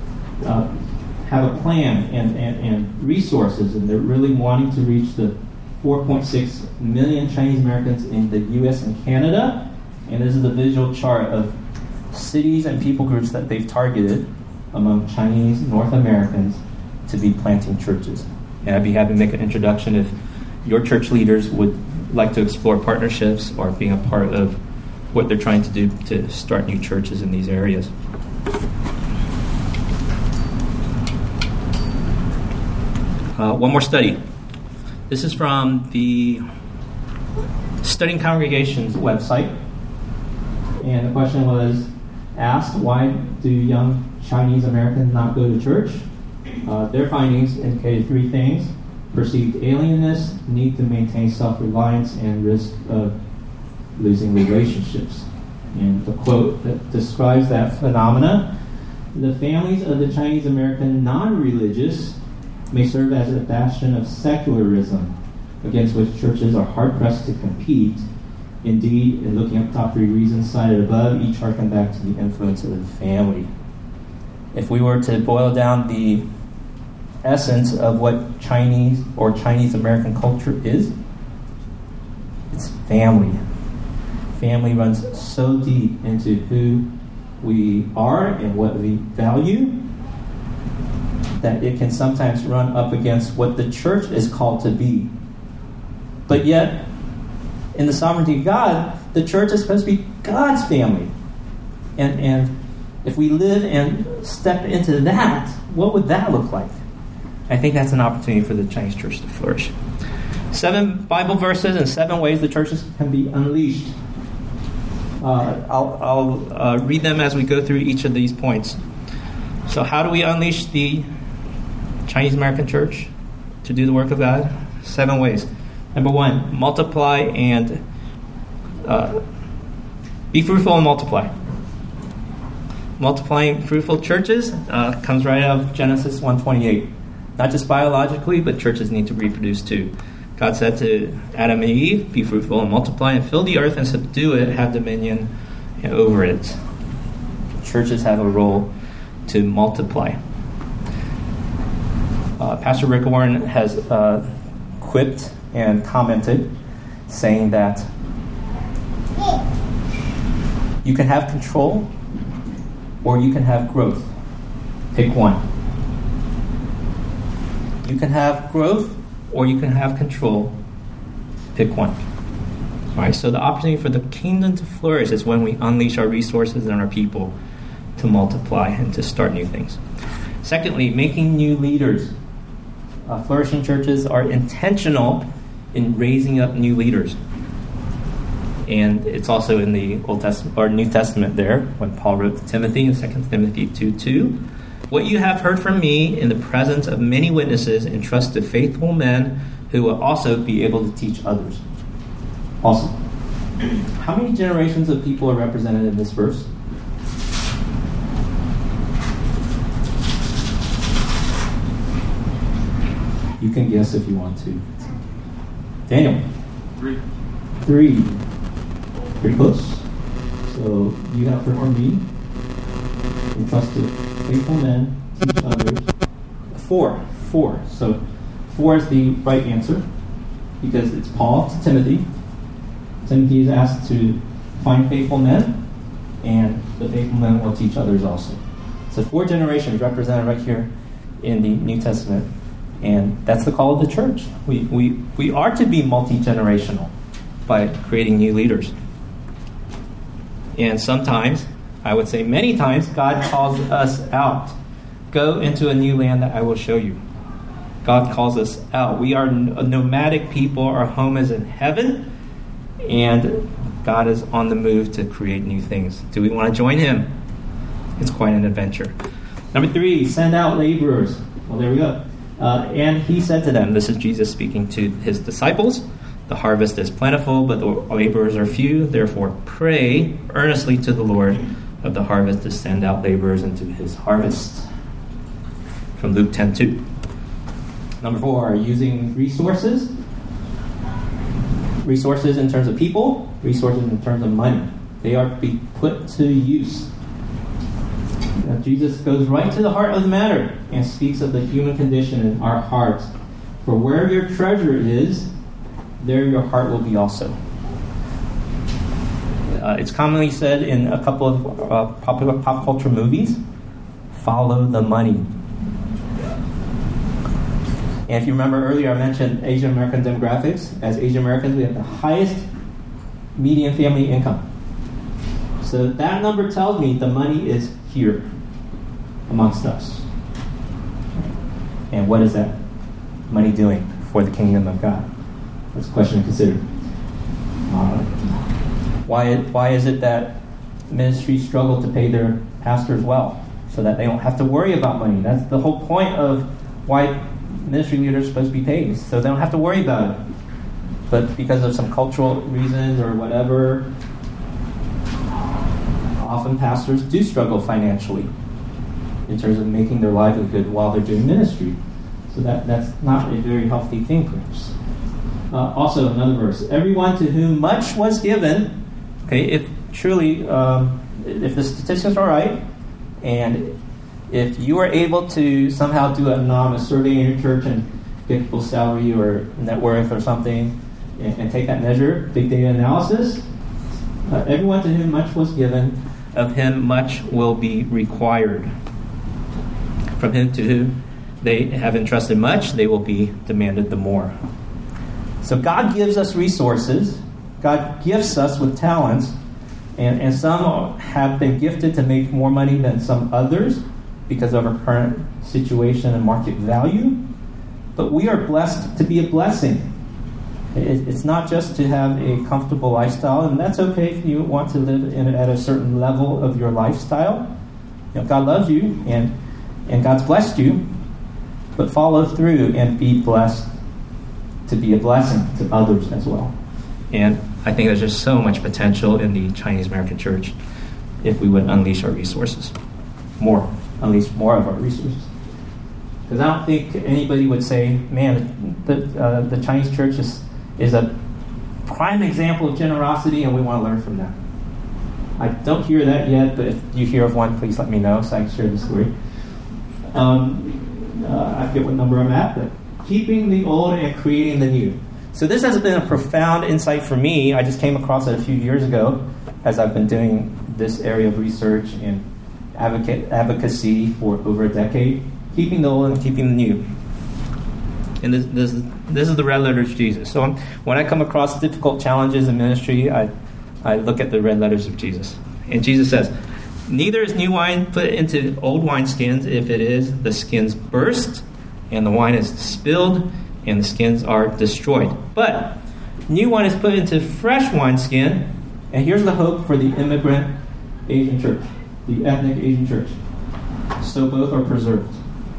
a plan and resources, and they're really wanting to reach the 4.6 million Chinese Americans in the U.S. and Canada. And this is a visual chart of cities and people groups that they've targeted among Chinese North Americans to be planting churches. And I'd be happy to make an introduction if your church leaders would like to explore partnerships or being a part of what they're trying to do to start new churches in these areas. One more study. This is from the Studying Congregations website. And the question was asked, why do young Chinese Americans not go to church? Their findings indicated 3 things: perceived alienness, need to maintain self-reliance, and risk of losing relationships. And the quote that describes that phenomena The families of the Chinese American non-religious may serve as a bastion of secularism against which churches are hard-pressed to compete. Indeed, in looking at top 3 reasons cited above, each harken back to the influence of the family. If we were to boil down the essence of what Chinese or Chinese American culture is, it's family. Family runs so deep into who we are and what we value that it can sometimes run up against what the church is called to be. But yet, in the sovereignty of God, the church is supposed to be God's family. And if we live and step into that, what would that look like? I think that's an opportunity for the Chinese church to flourish. 7 Bible verses and 7 ways the churches can be unleashed. I'll read them as we go through each of these points. So how do we unleash the Chinese American church to do the work of God? 7 ways. Number 1, multiply and be fruitful and multiply. Multiplying fruitful churches comes right out of Genesis 1:28. Not just biologically, but churches need to reproduce too. God said to Adam and Eve, be fruitful and multiply and fill the earth and subdue it, have dominion over it. Churches have a role to multiply. Pastor Rick Warren has quipped and commented saying that you can have control or you can have growth. Pick one. You can have growth or you can have control. Pick one. All right, so the opportunity for the kingdom to flourish is when we unleash our resources and our people to multiply and to start new things. Secondly, making new leaders. Flourishing churches are intentional in raising up new leaders. And it's also in the Old Testament or New Testament there when Paul wrote to Timothy in 2 Timothy 2:2. What you have heard from me in the presence of many witnesses, entrust to faithful men who will also be able to teach others. Awesome. How many generations of people are represented in this verse? You can guess if you want to. Daniel? 3. 3. Pretty close. So you have heard from me. Entrust to faithful men, teach others. 4. So 4 is the right answer because it's Paul to Timothy. Timothy is asked to find faithful men, and the faithful men will teach others also. So 4 generations represented right here in the New Testament. And that's the call of the church. We are to be multi-generational by creating new leaders. And sometimes, I would say many times, God calls us out. Go into a new land that I will show you. God calls us out. We are a nomadic people. Our home is in heaven. And God is on the move to create new things. Do we want to join him? It's quite an adventure. Number 3, send out laborers. Well, there we go. And he said to them, this is Jesus speaking to his disciples, the harvest is plentiful, but the laborers are few. Therefore, pray earnestly to the Lord of the harvest to send out laborers into his harvest. From Luke 10:2. Number 4, using resources. Resources in terms of people, resources in terms of money. They are to be put to use. Now, Jesus goes right to the heart of the matter and speaks of the human condition in our hearts. For where your treasure is, there your heart will be also. It's commonly said in a couple of popular pop culture movies, follow the money. And if you remember earlier, I mentioned Asian American demographics. As Asian Americans, we have the highest median family income. So that number tells me the money is here amongst us. And what is that money doing for the kingdom of God? That's a question to consider. Why is it that ministries struggle to pay their pastors well so that they don't have to worry about money? That's the whole point of why ministry leaders are supposed to be paid, so they don't have to worry about it. But because of some cultural reasons or whatever, often pastors do struggle financially. in terms of making their livelihood while they're doing ministry. So that's not a very healthy thing, perhaps. Also, another verse. Everyone to whom much was given, okay, if truly, if the statistics are right, and if you are able to somehow do an anonymous survey in your church and get people's salary or net worth or something, and take that measure, big data analysis, everyone to whom much was given, of him much will be required. From him to whom they have entrusted much, they will be demanded the more. So God gives us resources. God gifts us with talents. And some have been gifted to make more money than some others because of our current situation and market value. But we are blessed to be a blessing. It's not just to have a comfortable lifestyle, and that's okay if you want to live at a certain level of your lifestyle. God loves you, and God's blessed you, but follow through and be blessed to be a blessing to others as well. And I think there's just so much potential in the Chinese American church if we would unleash our resources. Unleash more of our resources. Because I don't think anybody would say, man, the Chinese church is a prime example of generosity and we want to learn from them. I don't hear that yet, but if you hear of one, please let me know so I can share the story. I forget what number I'm at, but keeping the old and creating the new. So this has been a profound insight for me. I just came across it a few years ago as I've been doing this area of research and advocacy for over a decade. Keeping the old and keeping the new. And this is the red letters of Jesus. So when I come across difficult challenges in ministry, I look at the red letters of Jesus. And Jesus says, neither is new wine put into old wineskins. If it is, the skins burst, and the wine is spilled, and the skins are destroyed. But new wine is put into fresh wineskin, and here's the hope for the immigrant Asian church, the ethnic Asian church. So both are preserved.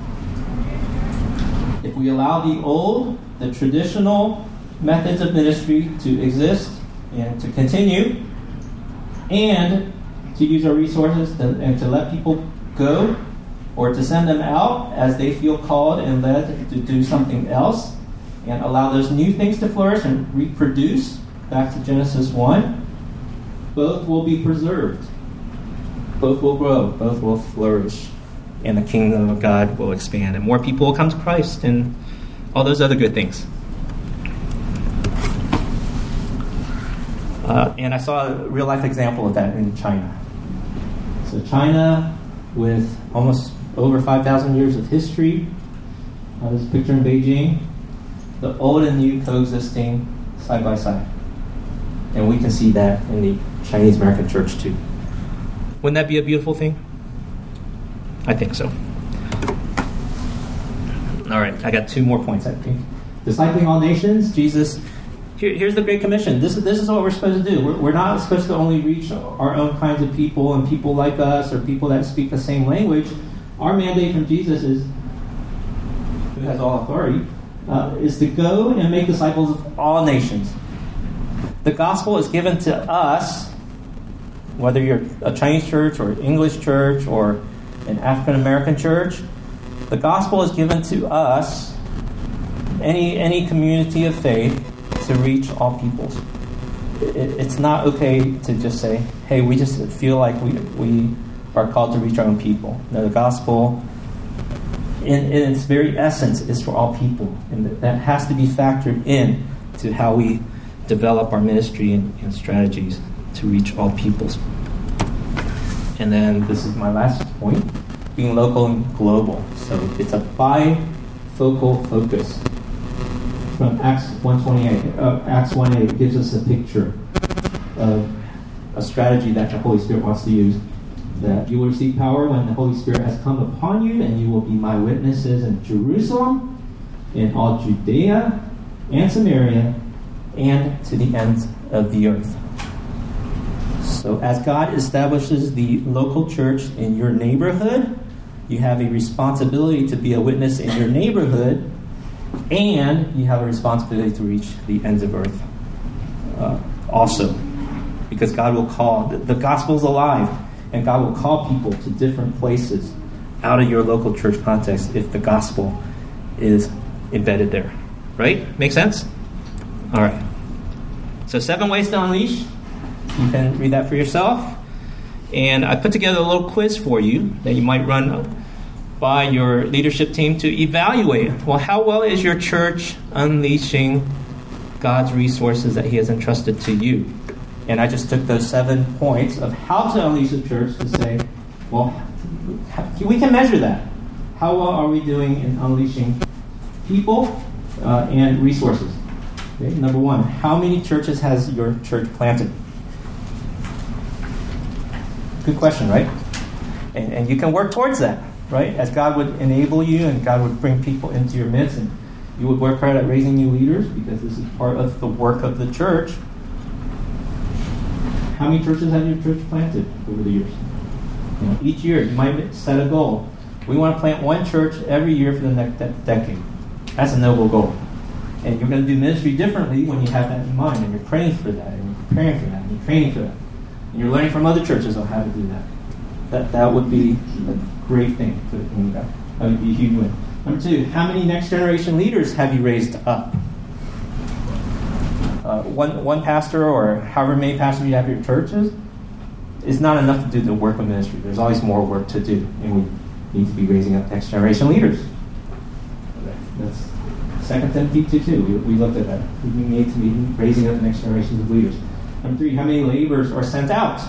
If we allow the old, the traditional methods of ministry to exist and to continue, and to use our resources and to let people go, or to send them out as they feel called and led to do something else, and allow those new things to flourish and reproduce, back to Genesis 1, both will be preserved. Both will grow. Both will flourish. And the kingdom of God will expand. And more people will come to Christ and all those other good things. And I saw a real-life example of that in China. So China, with almost over 5,000 years of history, this picture in Beijing, the old and new coexisting side by side. And we can see that in the Chinese American church too. Wouldn't that be a beautiful thing? I think so. All right, I got 2 more points, I think. Discipling all nations, Jesus. Here's the Great Commission. This is what we're supposed to do. We're not supposed to only reach our own kinds of people and people like us or people that speak the same language. Our mandate from Jesus is, who has all authority, is to go and make disciples of all nations. The gospel is given to us, whether you're a Chinese church or English church or an African American church. The gospel is given to us, any community of faith, to reach all peoples. It's not okay to just say, hey, we just feel like we are called to reach our own people. No, the gospel, in its very essence, is for all people. And that has to be factored in to how we develop our ministry and strategies to reach all peoples. And then this is my last point, being local and global. So it's a bifocal focus. From Acts 1:8 gives us a picture of a strategy that the Holy Spirit wants to use. That you will receive power when the Holy Spirit has come upon you, and you will be my witnesses in Jerusalem, in all Judea and Samaria, and to the ends of the earth. So as God establishes the local church in your neighborhood, you have a responsibility to be a witness in your neighborhood, and you have a responsibility to reach the ends of earth also. Because God will call, the gospel is alive, and God will call people to different places out of your local church context if the gospel is embedded there. Right? Make sense? All right. So 7 ways to unleash. You can read that for yourself. And I put together a little quiz for you that you might run by your leadership team to evaluate. Well, how well is your church unleashing God's resources that He has entrusted to you? And I just took those 7 points of how to unleash the church to say, well, we can measure that. How well are we doing in unleashing people and resources? Okay, number 1, how many churches has your church planted? Good question, right? And you can work towards that, right? As God would enable you and God would bring people into your midst, and you would work hard at raising new leaders because this is part of the work of the church. How many churches have your church planted over the years? You know, each year you might set a goal. We want to plant 1 church every year for the next decade. That's a noble goal. And you're going to do ministry differently when you have that in mind, and you're praying for that, and you're preparing for that, and you're training for that. And you're learning from other churches on how to do that. That would be a great thing for the kingdom of God. That would be a huge win. Number 2, how many next generation leaders have you raised up? One pastor or however many pastors you have at your churches is not enough to do the work of ministry. There's always more work to do, and we need to be raising up next generation leaders. That's 2 Timothy 2:2. We looked at that. We need to be raising up the next generations of leaders. Number 3, how many laborers are sent out?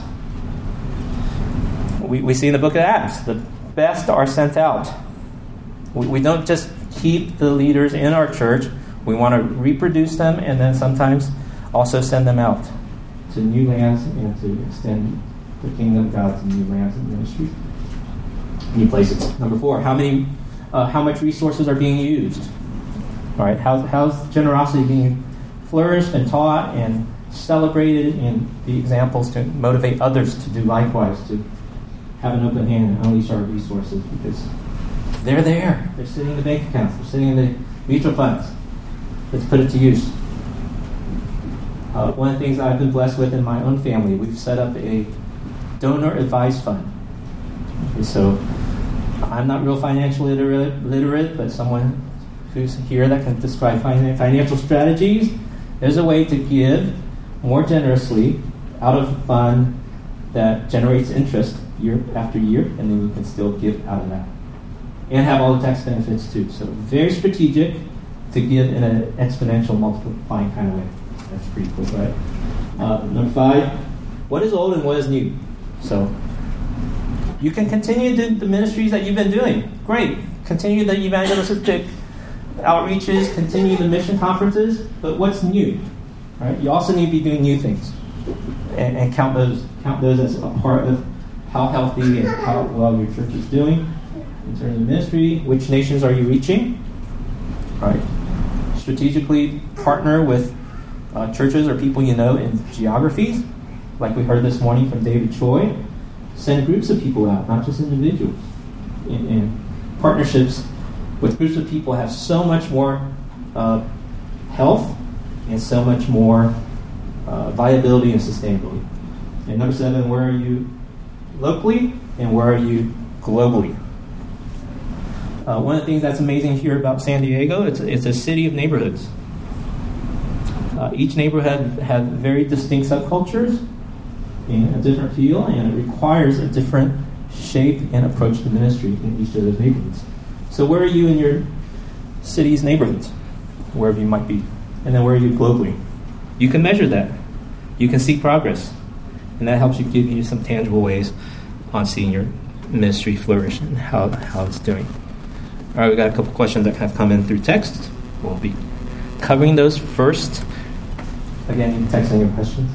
We see in the book of Acts, the best are sent out. We don't just keep the leaders in our church. We want to reproduce them and then sometimes also send them out to new lands and to extend the kingdom of God to new lands and ministries, new places. Number 4, how much resources are being used? All right, how's generosity being flourished and taught and celebrated, and the examples to motivate others to do likewise, to have an open hand and unleash our resources, because they're there. They're sitting in the bank accounts. They're sitting in the mutual funds. Let's put it to use. One of the things I've been blessed with in my own family, we've set up a donor advised fund. Okay, so I'm not real financially literate, but someone who's here that can describe financial strategies. There's a way to give more generously out of a fund that generates interest year after year, and then you can still give out of that. And have all the tax benefits too. So very strategic to give in an exponential multiplying kind of way. That's pretty cool, right? Number 5, what is old and what is new? So you can continue the ministries that you've been doing. Great. Continue the evangelistic outreaches, continue the mission conferences, but what's new? Right? You also need to be doing new things, and count those as a part of how healthy and how well your church is doing in terms of ministry. Which nations are you reaching? Right? Strategically partner with churches or people you know in geographies, like we heard this morning from David Choi. Send groups of people out, not just individuals. And partnerships with groups of people have so much more health and so much more viability and sustainability. And number 7, where are you locally and where are you globally? One of the things that's amazing here about San Diego, it's a city of neighborhoods. Each neighborhood has very distinct subcultures and a different feel, and it requires a different shape and approach to ministry in each of those neighborhoods. So where are you in your city's neighborhoods? Wherever you might be. And then where are you globally? You can measure that. You can see progress. And that helps you give you some tangible ways on seeing your ministry flourish and how it's doing. All right, we got a couple questions that have come in through text. We'll be covering those first. Again, you can text in your questions.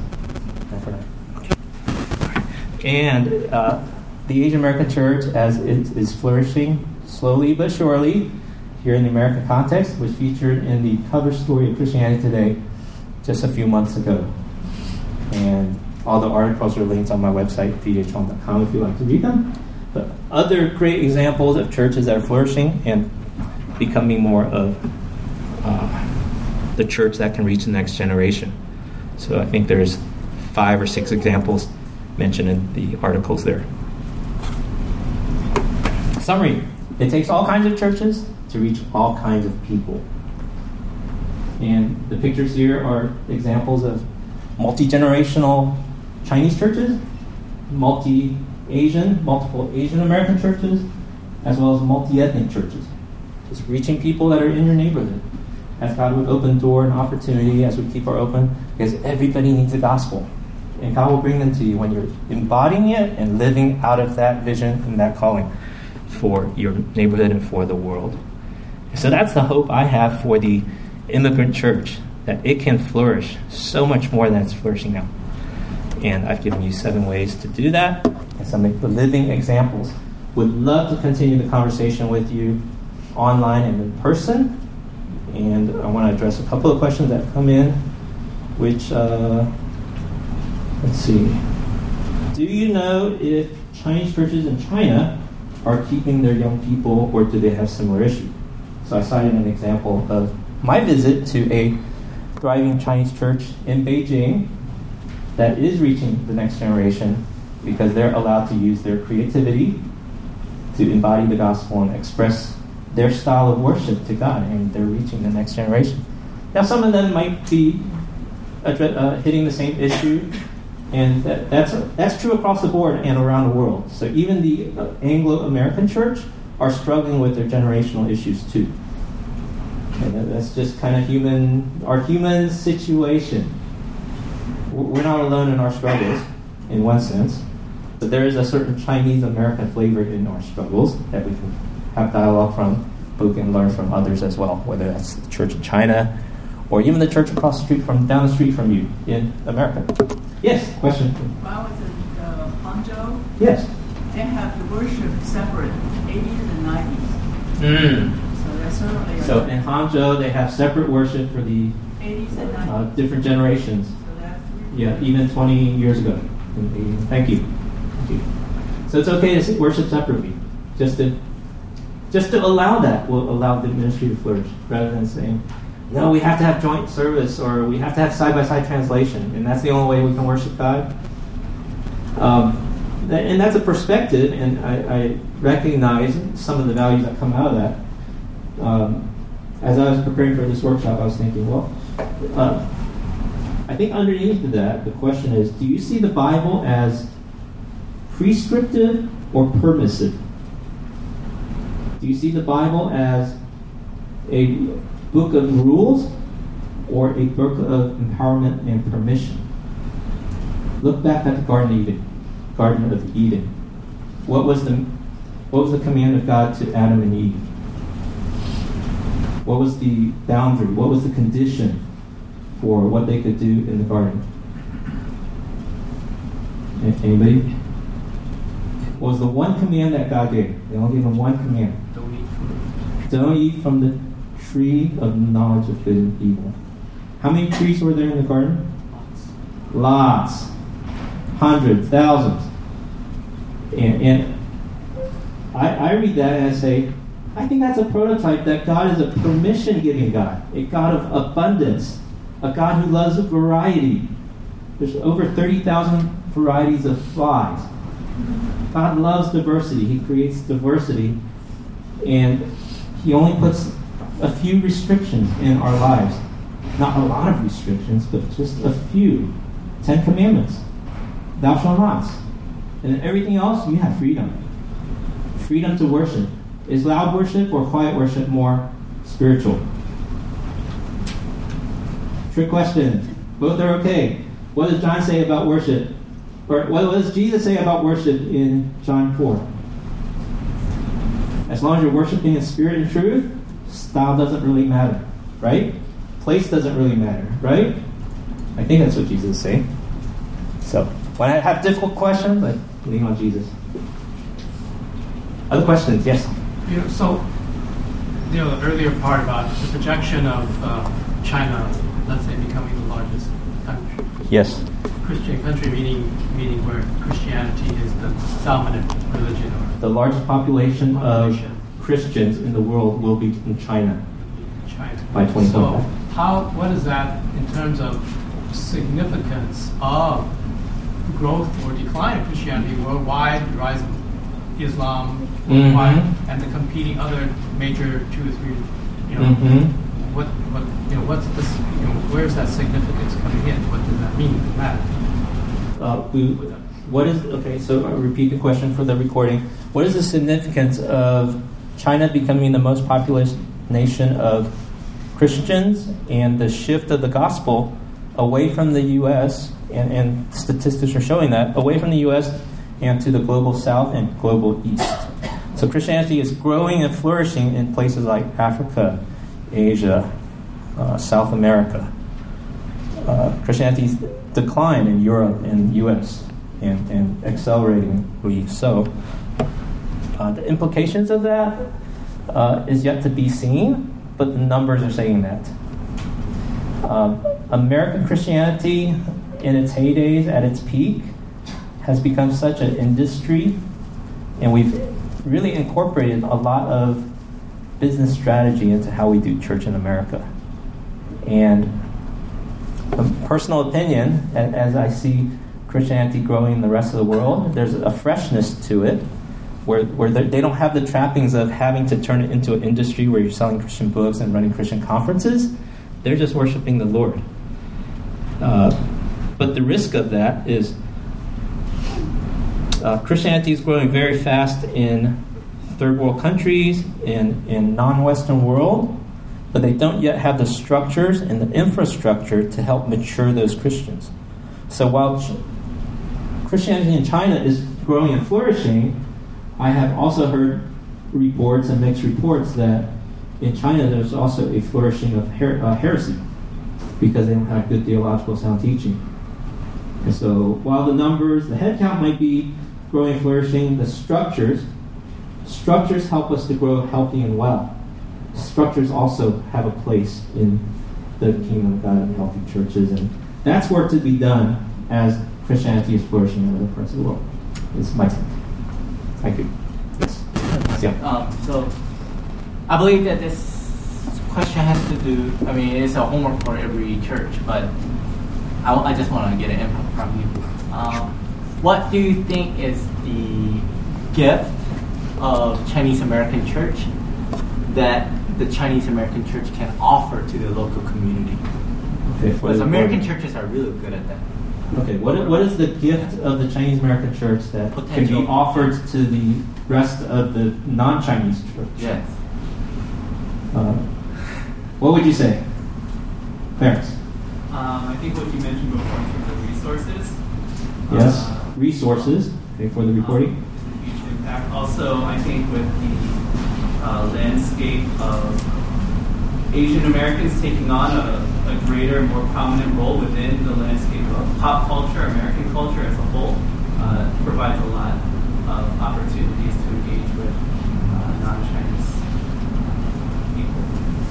And the Asian American Church, as it is flourishing slowly but surely here in the American context, was featured in the cover story of Christianity Today just a few months ago. And all the articles are linked on my website, djchuang.com, if you'd like to read them. But other great examples of churches that are flourishing and becoming more of the church that can reach the next generation. So I think there's 5 or 6 examples mentioned in the articles there. Summary. It takes all kinds of churches to reach all kinds of people. And the pictures here are examples of multi-generational Chinese churches, multiple Asian American churches, as well as multi-ethnic churches. Just reaching people that are in your neighborhood. As God would open door and opportunity as we keep our open, because everybody needs the gospel. And God will bring them to you when you're embodying it and living out of that vision and that calling for your neighborhood and for the world. So that's the hope I have for the immigrant church, that it can flourish so much more than it's flourishing now. And I've given you 7 ways to do that and some living examples. Would love to continue the conversation with you online and in person. And I want to address a couple of questions that have come in, which, let's see. Do you know if Chinese churches in China are keeping their young people, or do they have similar issues? So I cited an example of my visit to a thriving Chinese church in Beijing that is reaching the next generation because they're allowed to use their creativity to embody the gospel and express their style of worship to God, and they're reaching the next generation. Now, some of them might be hitting the same issue, and that's true across the board and around the world. So even the Anglo-American church are struggling with their generational issues too. And that's just kind of our human situation. We're not alone in our struggles, in one sense, but there is a certain Chinese-American flavor in our struggles that we can have dialogue from, but we can learn from others as well, whether that's the church in China or even the church across the street down the street from you in America. Yes, question? When I was in Hangzhou, yes. They have the worship separate, 80s and 90s. So they're certainly... So in Hangzhou, they have separate worship for the 80s and 90s. Different generations. So that's... Yeah, even 20 years ago. Thank you. So it's okay to worship separately. Just to allow that will allow the ministry to flourish, rather than saying, no, we have to have joint service, or we have to have side-by-side translation, and that's the only way we can worship God. And that's a perspective, and I recognize some of the values that come out of that. As I was preparing for this workshop, I was thinking, I think underneath of that, the question is, do you see the Bible as prescriptive or permissive? Do you see the Bible as a book of rules or a book of empowerment and permission? Look back at the Garden of Eden. What was the command of God to Adam and Eve? What was the boundary? What was the condition for what they could do in the garden? Anybody? What was the one command that God gave? They only gave them one command. Don't eat from the tree of knowledge of good and evil. How many trees were there in the garden? Lots. Hundreds, thousands. And I read that and I say, I think that's a prototype that God is a permission-giving God, a God of abundance, a God who loves variety. There's over 30,000 varieties of flies. God loves diversity. He creates diversity, and He only puts a few restrictions in our lives. Not a lot of restrictions, but just a few. 10 Commandments. Thou shalt not. And then everything else, you have freedom. Freedom to worship. Is loud worship or quiet worship more spiritual? Trick question. Both are okay. What does John say about worship? Or what does Jesus say about worship in John 4? As long as you're worshiping in spirit and truth, style doesn't really matter, right? Place doesn't really matter, right? I think that's what Jesus is saying. So, when I have difficult questions, I lean on Jesus. Other questions? Yes? The earlier part about the projection of China, let's say, becoming the largest country. Yes. Christian country, meaning where Christianity is the dominant religion. Or the largest population of Christians in the world will be in China. By 2025. So, what is that in terms of significance of growth or decline of Christianity worldwide, rise of Islam, Mm-hmm. and the competing other major 2 or 3, Mm-hmm. what's this, where's that significance coming in? What does that mean in that? So I'll repeat the question for the recording. What is the significance of China becoming the most populous nation of Christians and the shift of the gospel away from the U.S., and statistics are showing that, away from the U.S. and to the global south and global east? So Christianity is growing and flourishing in places like Africa, Asia, South America. Christianity's decline in Europe and U.S. and acceleratingly so. The implications of that is yet to be seen, but the numbers are saying that. American Christianity, in its heydays, at its peak, has become such an industry, and we've really incorporated a lot of business strategy into how we do church in America. And a personal opinion, as I see Christianity growing in the rest of the world, there's a freshness to it, where they don't have the trappings of having to turn it into an industry where you're selling Christian books and running Christian conferences. They're just worshiping the Lord. But the risk of that is Christianity is growing very fast in third world countries, in non-Western world, but they don't yet have the structures and the infrastructure to help mature those Christians. So while Christianity in China is growing and flourishing, I have also heard reports and mixed reports that in China there's also a flourishing of heresy because they don't have good theological sound teaching. And so while the numbers, the head count might be growing and flourishing, the structures help us to grow healthy and well. Structures also have a place in the kingdom of God and healthy churches, and that's work to be done as Christianity is flourishing in other parts of the world. It's my take. Thank you. Yes. Yeah. So I believe that this question has to do, it's a homework for every church, but I just want to get an input from you. What do you think is the gift of Chinese American church that the Chinese American church can offer to the local community? Okay, because American churches are really good at that. Okay, what is the gift of the Chinese American church that can be offered to the rest of the non-Chinese church? Yes. What would you say, Clarence? I think what you mentioned before in terms of resources. Yes, resources. Okay, for the recording. Huge impact. Also, I think with the landscape of Asian Americans taking on a greater, more prominent role within the landscape of pop culture, American culture as a whole, provides a lot of opportunities to engage with non-Chinese people.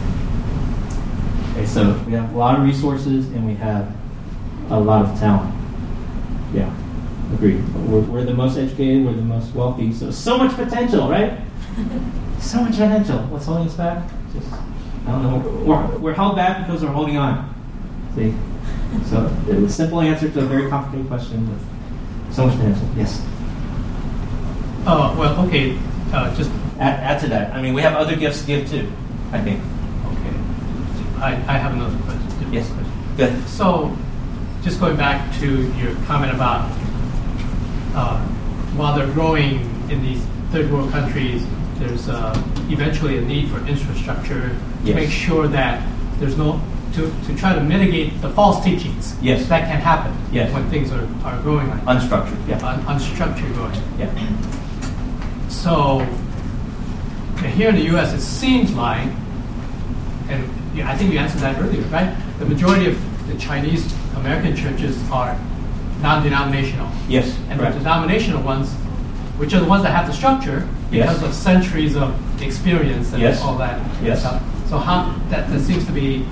Okay, so we have a lot of resources and we have a lot of talent. Yeah, agreed. We're the most educated, we're the most wealthy, so much potential, right? So much potential. What's holding us back? I don't know. We're held back because we're holding on. See? So it was a simple answer to a very complicated question with so much potential. Yes? Well, okay. Just add to that. We have other gifts to give too, I think. Okay. I have another question. Yes. Good. So, just going back to your comment about while they're growing in these third world countries, there's eventually a need for infrastructure to make sure that there's no to try to mitigate the false teachings that can happen when things are growing like unstructured, unstructured growing. Yeah. So here in the U.S., it seems like, and I think you answered that earlier, right? The majority of the Chinese American churches are non-denominational. Yes. And the denominational ones, which are the ones that have the structure because of centuries of experience and all that stuff. So how that seems to be.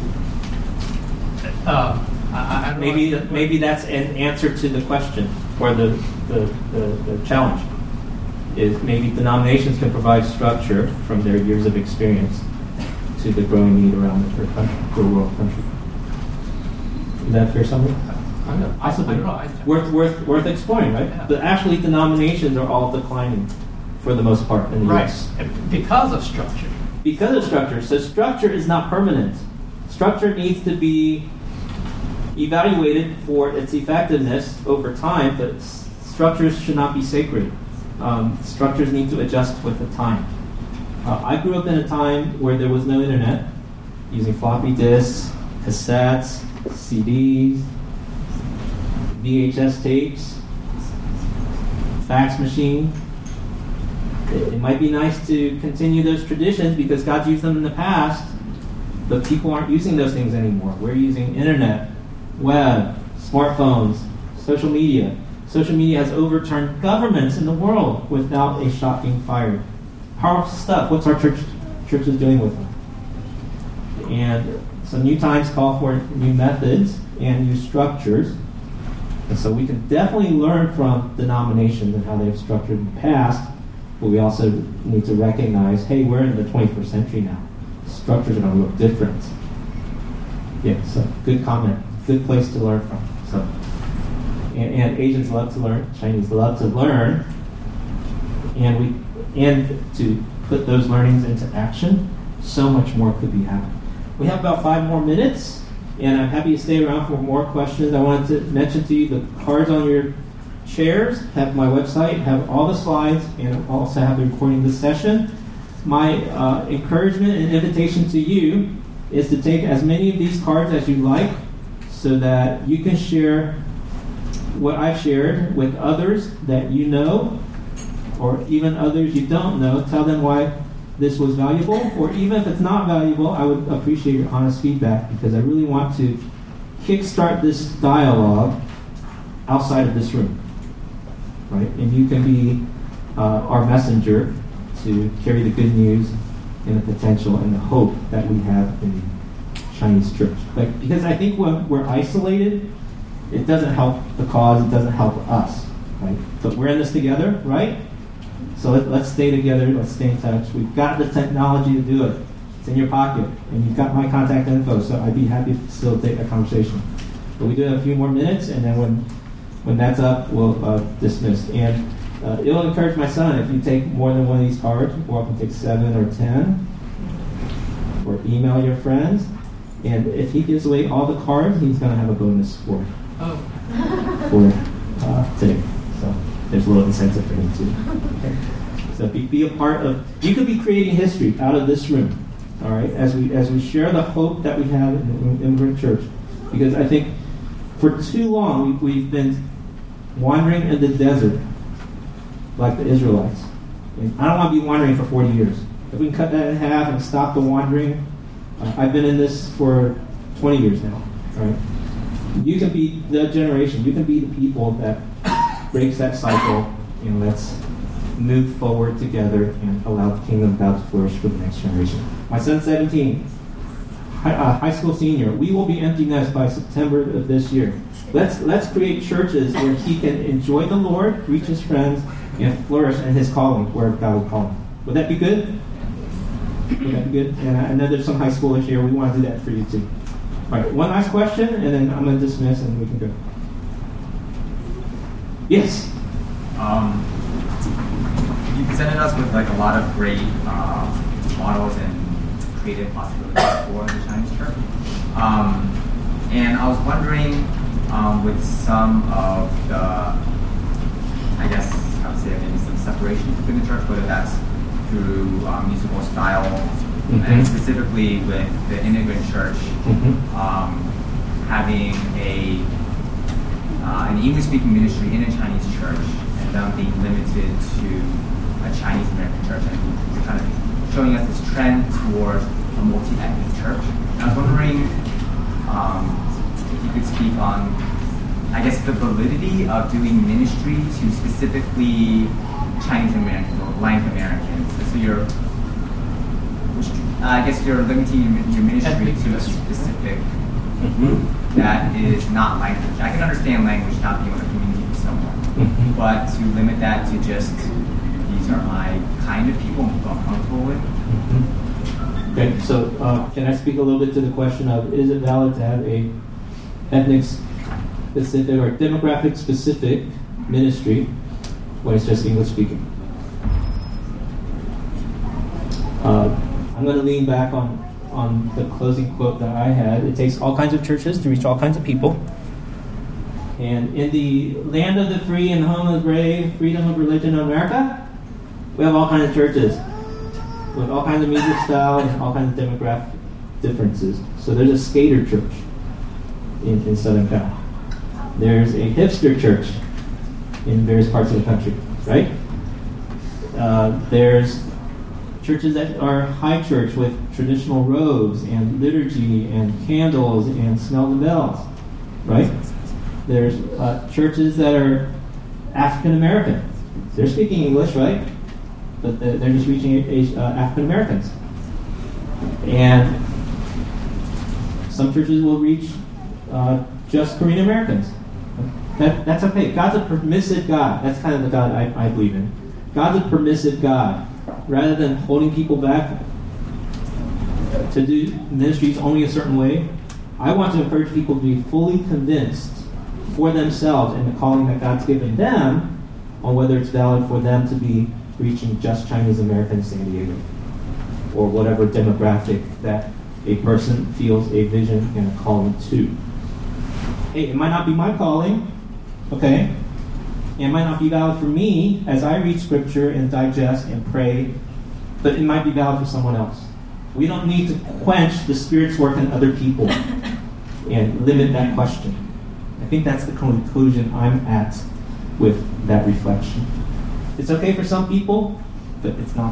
I don't know maybe that's an answer to the question or the challenge. Is maybe denominations can provide structure from their years of experience to the growing need around the third world country. Is that a fair summary? Possibly. I don't know. Worth exploring, right? Yeah. But actually, denominations are all declining for the most part in the Right. U.S. Because of structure. Because of structure. So structure is not permanent. Structure needs to be evaluated for its effectiveness over time, but structures should not be sacred. Structures need to adjust with the time. I grew up in a time where there was no internet, using floppy disks, cassettes, CDs, VHS tapes, fax machine. It might be nice to continue those traditions because God's used them in the past, but people aren't using those things anymore. We're using internet, web, smartphones, social media. Social media has overturned governments in the world without a shot being fired. Powerful stuff. What's our churches doing with them? And so new times call for new methods and new structures. And so we can definitely learn from denominations and how they've structured in the past, but we also need to recognize, hey, we're in the 21st century now. Structures are going to look different. Yeah, so good comment. Good place to learn from. So, and Asians love to learn. Chinese love to learn. And to put those learnings into action, so much more could be happening. We have about 5 more minutes, and I'm happy to stay around for more questions. I wanted to mention to you the cards on your chairs have my website, have all the slides, and also have the recording of this session. My encouragement and invitation to you is to take as many of these cards as you like so that you can share what I've shared with others that you know, or even others you don't know. Tell them why this was valuable, or even if it's not valuable, I would appreciate your honest feedback because I really want to kickstart this dialogue outside of this room, right? And you can be our messenger to carry the good news and the potential and the hope that we have in the Chinese church. Because I think when we're isolated, it doesn't help the cause, it doesn't help us, right? But we're in this together, right? So let's stay together, let's stay in touch. We've got the technology to do it. It's in your pocket, and you've got my contact info, so I'd be happy to facilitate that conversation. But we do have a few more minutes, and then when that's up, we'll dismiss. And it'll encourage my son, if you take more than one of these cards, you're welcome to take 7 or 10, or email your friends. And if he gives away all the cards, he's going to have a bonus for today. So there's a little incentive for him too. Okay. So be a part of. You could be creating history out of this room. All right, as we share the hope that we have in the immigrant church, because I think for too long we've been wandering in the desert like the Israelites. And I don't want to be wandering for 40 years. If we can cut that in half and stop the wandering, I've been in this for 20 years now. All right. You can be the generation. You can be the people that breaks that cycle, and let's move forward together and allow the kingdom of God to flourish for the next generation. My son's 17, high school senior. We will be empty nest by September of this year. Let's create churches where he can enjoy the Lord, reach his friends, and flourish in his calling, where God will call him. Would that be good? Would that be good? And I know there's some high schoolers here. We want to do that for you too. All right, one last question, and then I'm going to dismiss, and we can go. Yes? You presented us with like a lot of great models and creative possibilities for the Chinese church. And I was wondering, with some of the, I guess I would say maybe some separation within the church, whether that's through musical style, and specifically with the immigrant church having an English-speaking ministry in a Chinese church, and them being limited to a Chinese American church, and kind of showing us this trend towards a multi-ethnic church. And I was wondering if you could speak on, I guess, the validity of doing ministry to specifically Chinese Americans or blank Americans. So I guess you're limiting your ministry to a specific group that is not language. I can understand language not being able to communicate with someone, but to limit that to just these are my kind of people I'm comfortable with. Okay, so can I speak a little bit to the question of, is it valid to have a ethnic specific or demographic specific ministry when it's just English speaking. I'm going to lean back on the closing quote that I had. It takes all kinds of churches to reach all kinds of people. And in the land of the free and home of the brave, freedom of religion in America, we have all kinds of churches with all kinds of music styles and all kinds of demographic differences. So there's a skater church in Southern Cal. There's a hipster church in various parts of the country, right? There's churches that are high church with traditional robes and liturgy and candles and smell the bells, right? There's churches that are African American. They're speaking English, right? But they're just reaching African Americans. And some churches will reach just Korean Americans. That's okay. God's a permissive God. That's kind of the God I believe in. God's a permissive God. Rather than holding people back to do ministries only a certain way, I want to encourage people to be fully convinced for themselves in the calling that God's given them on whether it's valid for them to be reaching just Chinese Americans in San Diego or whatever demographic that a person feels a vision and a calling to. Hey, it might not be my calling, okay? It might not be valid for me as I read Scripture and digest and pray, but it might be valid for someone else. We don't need to quench the Spirit's work in other people and limit that question. I think that's the conclusion I'm at with that reflection. It's okay for some people, but it's not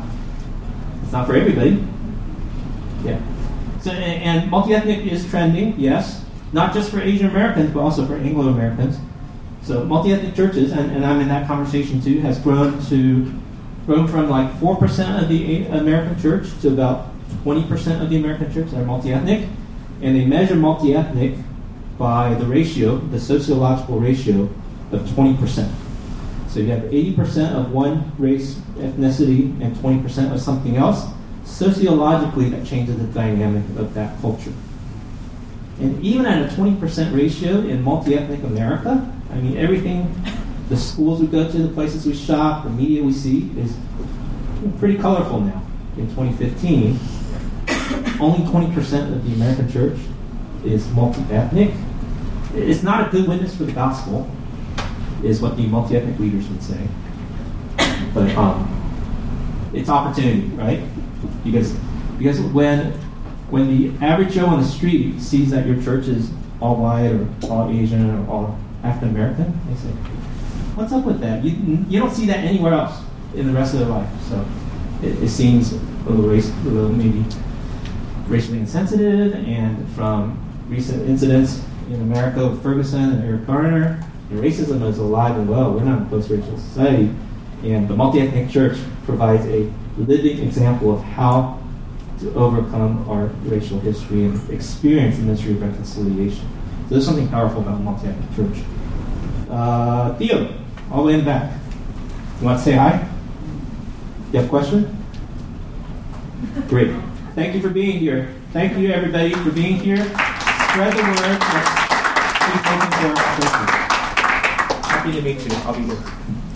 for everybody. Yeah. So, and multi-ethnic is trending, yes. Not just for Asian Americans, but also for Anglo Americans. So multi-ethnic churches, and I'm in that conversation too, has grown from like 4% of the American church to about 20% of the American church that are multi-ethnic. And they measure multi-ethnic by the ratio, the sociological ratio of 20%. So you have 80% of one race, ethnicity, and 20% of something else. Sociologically, that changes the dynamic of that culture. And even at a 20% ratio in multi-ethnic America, I mean, everything, the schools we go to, the places we shop, the media we see is pretty colorful now. In 2015, only 20% of the American church is multi-ethnic. It's not a good witness for the gospel, is what the multi-ethnic leaders would say. But it's opportunity, right? Because when the average Joe on the street sees that your church is all white or all Asian or all African American, they say, "What's up with that? You don't see that anywhere else in the rest of their life." So it seems a little maybe racially insensitive, and from recent incidents in America with Ferguson and Eric Garner, racism is alive and well. We're not in a post-racial society, and the multi-ethnic church provides a living example of how to overcome our racial history and experience the ministry of reconciliation. So there's something powerful about multi-ethnic church. Theo, all the way in the back. You want to say hi? You have a question? Great. Thank you for being here. Thank you, everybody, for being here. Spread the word. Happy to meet you. I'll be here.